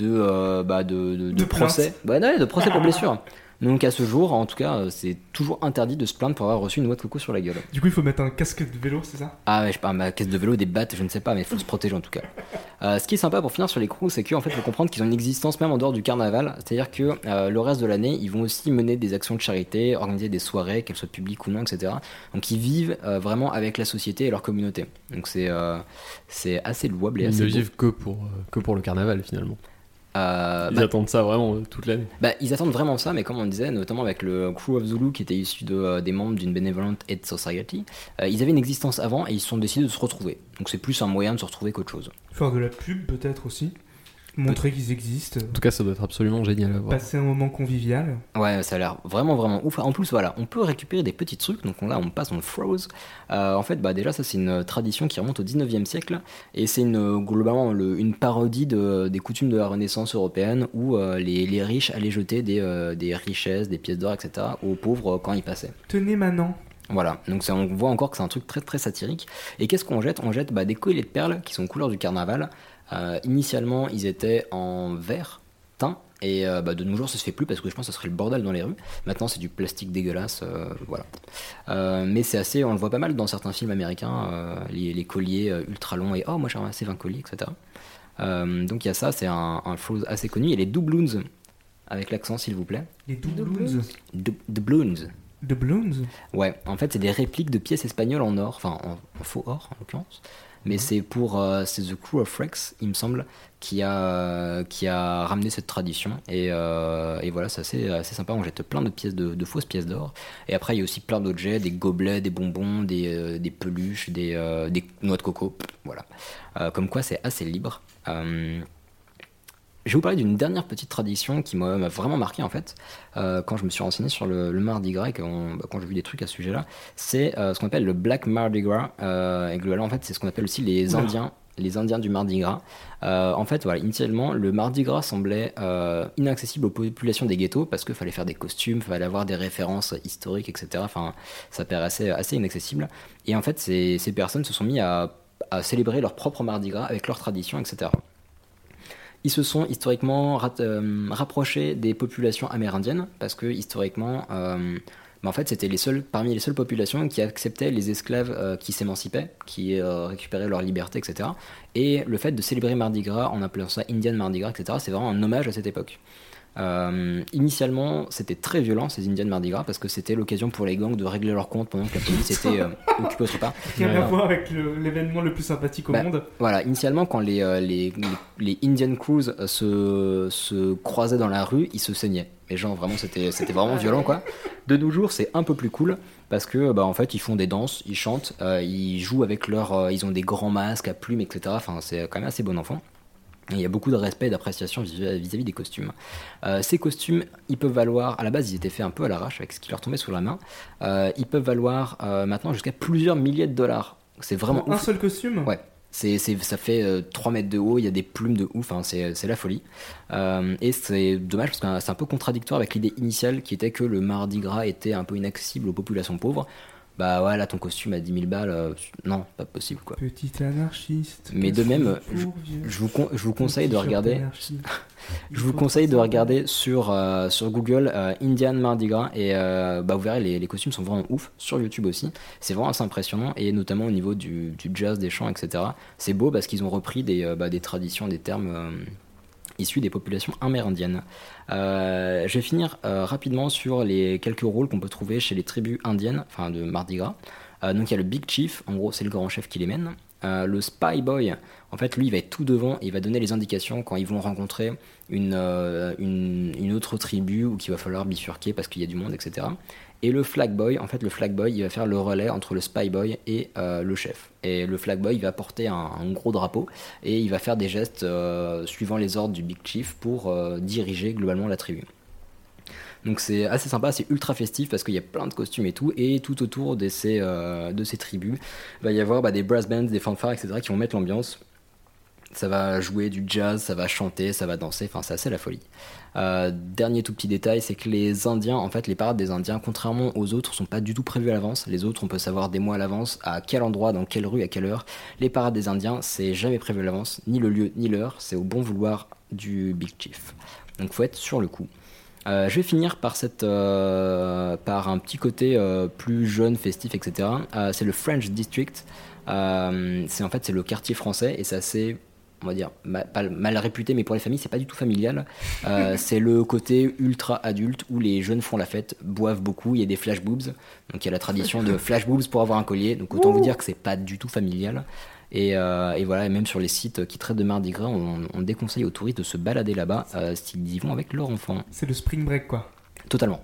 de procès. De procès pour blessure. Donc à ce jour, en tout cas, c'est toujours interdit de se plaindre pour avoir reçu une noix de coco sur la gueule. Du coup, il faut mettre un casque de vélo, c'est ça? Ah ouais, je sais pas, ma casque de vélo, des battes, je ne sais pas, mais il faut se protéger en tout cas. Ce qui est sympa pour finir sur les crews, c'est qu'en fait, il faut comprendre qu'ils ont une existence même en dehors du carnaval. C'est-à-dire que le reste de l'année, ils vont aussi mener des actions de charité, organiser des soirées, qu'elles soient publiques ou non, etc. Donc ils vivent vraiment avec la société et leur communauté. Donc c'est assez louable et assez beau. Ils ne vivent que pour le carnaval finalement. Ils attendent ça vraiment toute l'année. Ils attendent vraiment ça, mais comme on disait, notamment avec le Crew of Zulu qui était issu des membres d'une Benevolent Aid Society, ils avaient une existence avant et ils se sont décidés de se retrouver. Donc c'est plus un moyen de se retrouver qu'autre chose. Faire de la pub peut-être aussi. Montrer qu'ils existent. En tout cas, ça doit être absolument génial à voir. Passer un moment convivial. Ouais, ça a l'air vraiment vraiment ouf. En plus, voilà, on peut récupérer des petits trucs. Donc là, on passe en froze. En fait, déjà, ça c'est une tradition qui remonte au 19e siècle et c'est globalement une parodie des coutumes de la Renaissance européenne où les riches allaient jeter des richesses, des pièces d'or, etc. aux pauvres quand ils passaient. Tenez maintenant. Voilà, donc on voit encore que c'est un truc très très satirique. Et qu'est-ce qu'on jette? On jette des colliers de perles qui sont couleur du carnaval. Initialement, ils étaient en verre teint et de nos jours, ça se fait plus parce que je pense que ça serait le bordel dans les rues. Maintenant, c'est du plastique dégueulasse, voilà. Mais c'est assez, on le voit pas mal dans certains films américains, les colliers ultra longs et moi j'ai ramassé 20 colliers, etc. Donc il y a ça, c'est un flow assez connu. Il y a les doubloons avec l'accent, s'il vous plaît. Les doubloons. Doubloons. Doubloons. Ouais, en fait, c'est des répliques de pièces espagnoles en or, enfin en faux or en l'occurrence. Mais c'est The Crew of Rex, il me semble, qui a ramené cette tradition. Et voilà, c'est assez sympa. On jette plein de pièces de fausses pièces d'or. Et après, il y a aussi plein d'objets, des gobelets, des bonbons, des peluches, des noix de coco. Voilà. Comme quoi, c'est assez libre. Je vais vous parler d'une dernière petite tradition qui m'a vraiment marqué en fait quand je me suis renseigné sur le Mardi Gras et quand j'ai vu des trucs à ce sujet-là. C'est ce qu'on appelle le Black Mardi Gras. Et globalement en fait c'est ce qu'on appelle aussi les Indiens. les Indiens du Mardi Gras. En fait, voilà, initialement, le Mardi Gras semblait inaccessible aux populations des ghettos parce qu'il fallait faire des costumes, il fallait avoir des références historiques, etc. Enfin, ça paraissait assez inaccessible. Et en fait, ces personnes se sont mis à célébrer leur propre Mardi Gras avec leurs traditions, etc. Ils se sont historiquement rapprochés des populations amérindiennes parce que historiquement, en fait, c'était parmi les seules populations qui acceptaient les esclaves qui s'émancipaient, qui récupéraient leur liberté, etc. Et le fait de célébrer Mardi Gras en appelant ça Indian Mardi Gras, etc., c'est vraiment un hommage à cette époque. Initialement, c'était très violent ces Indian Mardi Gras parce que c'était l'occasion pour les gangs de régler leurs comptes pendant que la police était occupée autre part. Rien à voir avec l'événement le plus sympathique au monde. Voilà, initialement, quand les Indian crews se croisaient dans la rue, ils se saignaient. Mais genre vraiment, c'était vraiment violent, quoi. De nos jours, c'est un peu plus cool parce que en fait, ils font des danses, ils chantent, ils jouent avec ils ont des grands masques à plumes, etc. Enfin, c'est quand même assez bon enfant. Et il y a beaucoup de respect et d'appréciation vis-à-vis des costumes. Ces costumes, ils peuvent valoir, à la base ils étaient faits un peu à l'arrache avec ce qui leur tombait sous la main, ils peuvent valoir maintenant jusqu'à plusieurs milliers de dollars. C'est vraiment un seul costume ? Ouais, ça fait 3 mètres de haut, il y a des plumes de ouf, c'est la folie. Et c'est dommage parce que c'est un peu contradictoire avec l'idée initiale qui était que le Mardi Gras était un peu inaccessible aux populations pauvres. Bah ouais, là ton costume à 10 000 balles, non, pas possible quoi. Petit anarchiste. Mais de même, je vous conseille de regarder. Je vous conseille de regarder sur Google Indian Mardi Gras et vous verrez les costumes sont vraiment ouf. Sur YouTube aussi, c'est vraiment assez impressionnant et notamment au niveau du jazz, des chants, etc. C'est beau parce qu'ils ont repris des traditions, des termes issus des populations amérindiennes. Je vais finir rapidement sur les quelques rôles qu'on peut trouver chez les tribus indiennes, enfin de Mardi Gras. Donc il y a le Big Chief, en gros c'est le grand chef qui les mène. Le Spy Boy, en fait lui il va être tout devant et il va donner les indications quand ils vont rencontrer une autre tribu ou qu'il va falloir bifurquer parce qu'il y a du monde, etc. Et le Flag Boy, en fait le Flag Boy il va faire le relais entre le Spy Boy et le chef. Et le Flag Boy il va porter un gros drapeau et il va faire des gestes suivant les ordres du Big Chief pour diriger globalement la tribu. Donc c'est assez sympa, c'est ultra festif parce qu'il y a plein de costumes et tout autour de ces tribus, il va y avoir des brass bands, des fanfares, etc. qui vont mettre l'ambiance. Ça va jouer du jazz, ça va chanter, ça va danser, enfin c'est assez la folie. Dernier tout petit détail, c'est que les Indiens, en fait les parades des Indiens, contrairement aux autres, sont pas du tout prévues à l'avance. Les autres on peut savoir des mois à l'avance à quel endroit, dans quelle rue, à quelle heure. Les parades des Indiens, c'est jamais prévu à l'avance, ni le lieu ni l'heure, c'est au bon vouloir du Big Chief. Donc faut être sur le coup. Je vais finir par un petit côté plus jeune, festif, etc. C'est le French District. C'est le quartier français et c'est assez, on va dire, mal réputé, mais pour les familles c'est pas du tout familial. C'est le côté ultra adulte où les jeunes font la fête, boivent beaucoup, il y a des flash boobs, donc il y a la tradition de flash boobs pour avoir un collier, donc autant vous dire que c'est pas du tout familial. Et voilà, et même sur les sites qui traitent de Mardi Gras, on déconseille aux touristes de se balader là-bas s'ils y vont avec leur enfant. C'est le spring break quoi. Totalement.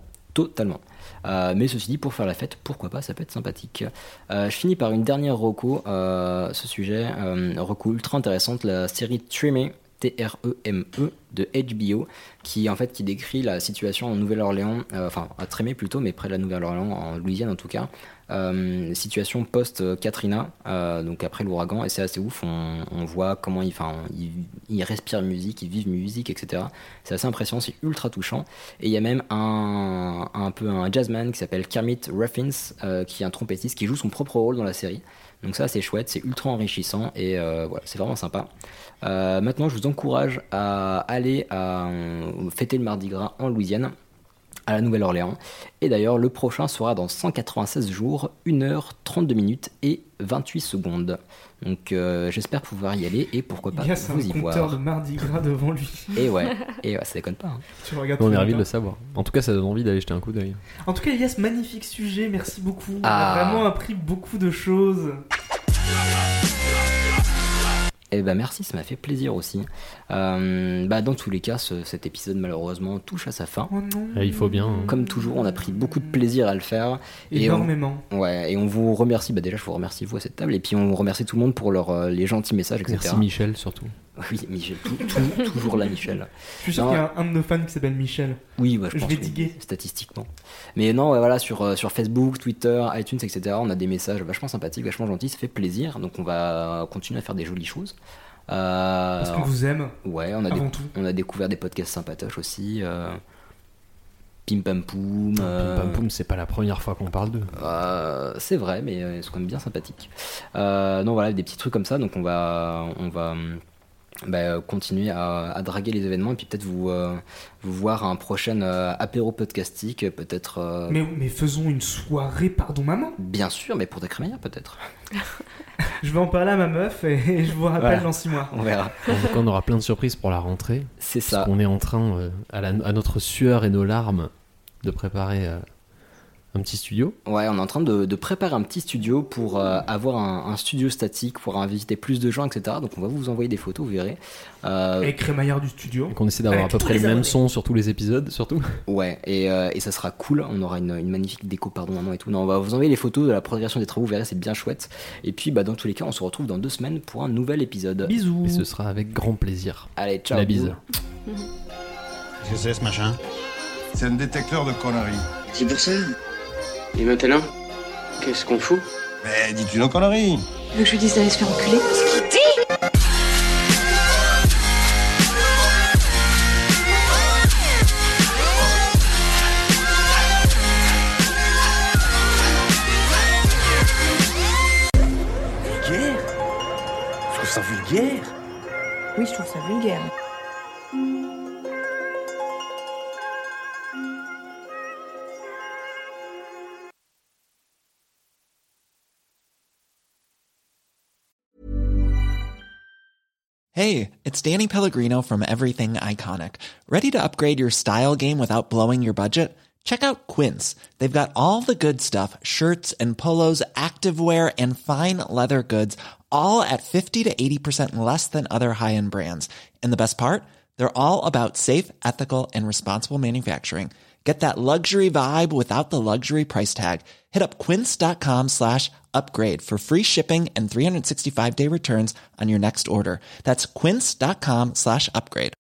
Mais ceci dit, pour faire la fête, pourquoi pas, ça peut être sympathique. Je finis par une dernière reco, ce sujet, reco ultra intéressante, la série Treme, T-R-E-M-E, de HBO, qui décrit la situation en Nouvelle-Orléans, à Treme plutôt, mais près de la Nouvelle-Orléans, en Louisiane en tout cas, situation post-Katrina, donc après l'ouragan, et c'est assez ouf, on voit comment ils respirent musique, ils vivent musique, etc. C'est assez impressionnant, c'est ultra touchant, et il y a même un jazzman qui s'appelle Kermit Ruffins, qui est un trompettiste, qui joue son propre rôle dans la série. Donc ça c'est chouette, c'est ultra enrichissant et voilà, c'est vraiment sympa. Maintenant je vous encourage à aller fêter le Mardi Gras en Louisiane, à la Nouvelle-Orléans. Et d'ailleurs le prochain sera dans 196 jours, 1h32 et 28 secondes. Donc j'espère pouvoir y aller et pourquoi pas vous y voir. Il y a un compteur de Mardi Gras devant lui. Et ouais, ça déconne pas. Hein. On est ravis de le savoir. En tout cas ça donne envie d'aller jeter un coup d'œil. En tout cas Elias, magnifique sujet, merci beaucoup. On a vraiment appris beaucoup de choses. Eh ben merci, ça m'a fait plaisir aussi. Dans tous les cas, cet épisode malheureusement touche à sa fin. Oh non. Il faut bien. Comme toujours, on a pris beaucoup de plaisir à le faire. Énormément. Et on vous remercie. Déjà, je vous remercie vous à cette table. Et puis on remercie tout le monde pour les gentils messages, etc. Merci Michel surtout. Oui, Michel, toujours là, Michel. Je suis sûr qu'il y a un de nos fans qui s'appelle Michel. Oui, bah, je pense vais diguer. Statistiquement. Mais non, ouais, voilà, sur Facebook, Twitter, iTunes, etc., on a des messages vachement sympathiques, vachement gentils, ça fait plaisir. Donc on va continuer à faire des jolies choses. Parce qu'on vous aime. Ouais, on a découvert des podcasts sympatoches aussi. Pim Pam Poum. Pim Pam Poum, c'est pas la première fois qu'on parle d'eux. C'est vrai, mais ils sont quand même bien sympathiques. Non, voilà, des petits trucs comme ça. Donc on va continuer à draguer les événements et puis peut-être vous voir à un prochain apéro podcastique, peut-être. Mais faisons une soirée Pardon Maman. Bien sûr, mais pour des crémaillères peut-être. Je vais en parler à ma meuf et je vous rappelle dans 6 mois. On verra. Donc on aura plein de surprises pour la rentrée. C'est ça. Parce qu'on est en train, à notre sueur et nos larmes, de préparer un petit studio. Ouais, on est en train de préparer un petit studio pour avoir un studio statique, pour inviter plus de gens, etc. Donc on va vous envoyer des photos, vous verrez. Et crémaillère du studio. Donc on essaie d'avoir à peu près le même son sur tous les épisodes, surtout. Ouais, et ça sera cool. On aura une magnifique déco, Pardon Maman et tout. Non, on va vous envoyer les photos de la progression des travaux, vous verrez, c'est bien chouette. Et puis dans tous les cas, on se retrouve dans 2 semaines pour un nouvel épisode. Bisous. Et ce sera avec grand plaisir. Allez, ciao. La bise. Qu'est-ce que c'est ce machin? C'est un détecteur de conneries. C'est pour ça. Et maintenant, qu'est-ce qu'on fout? Mais dis-tu nos conneries? Tu veux que je lui dise d'aller se faire enculer? Vulgaire? Je trouve ça vulgaire. Oui, je trouve ça vulgaire. Hey, it's Danny Pellegrino from Everything Iconic. Ready to upgrade your style game without blowing your budget? Check out Quince. They've got all the good stuff, shirts and polos, activewear, and fine leather goods, all at 50 to 80% less than other high-end brands. And the best part? They're all about safe, ethical, and responsible manufacturing. Get that luxury vibe without the luxury price tag. Hit up quince.com/upgrade for free shipping and 365-day returns on your next order. That's quince.com/upgrade.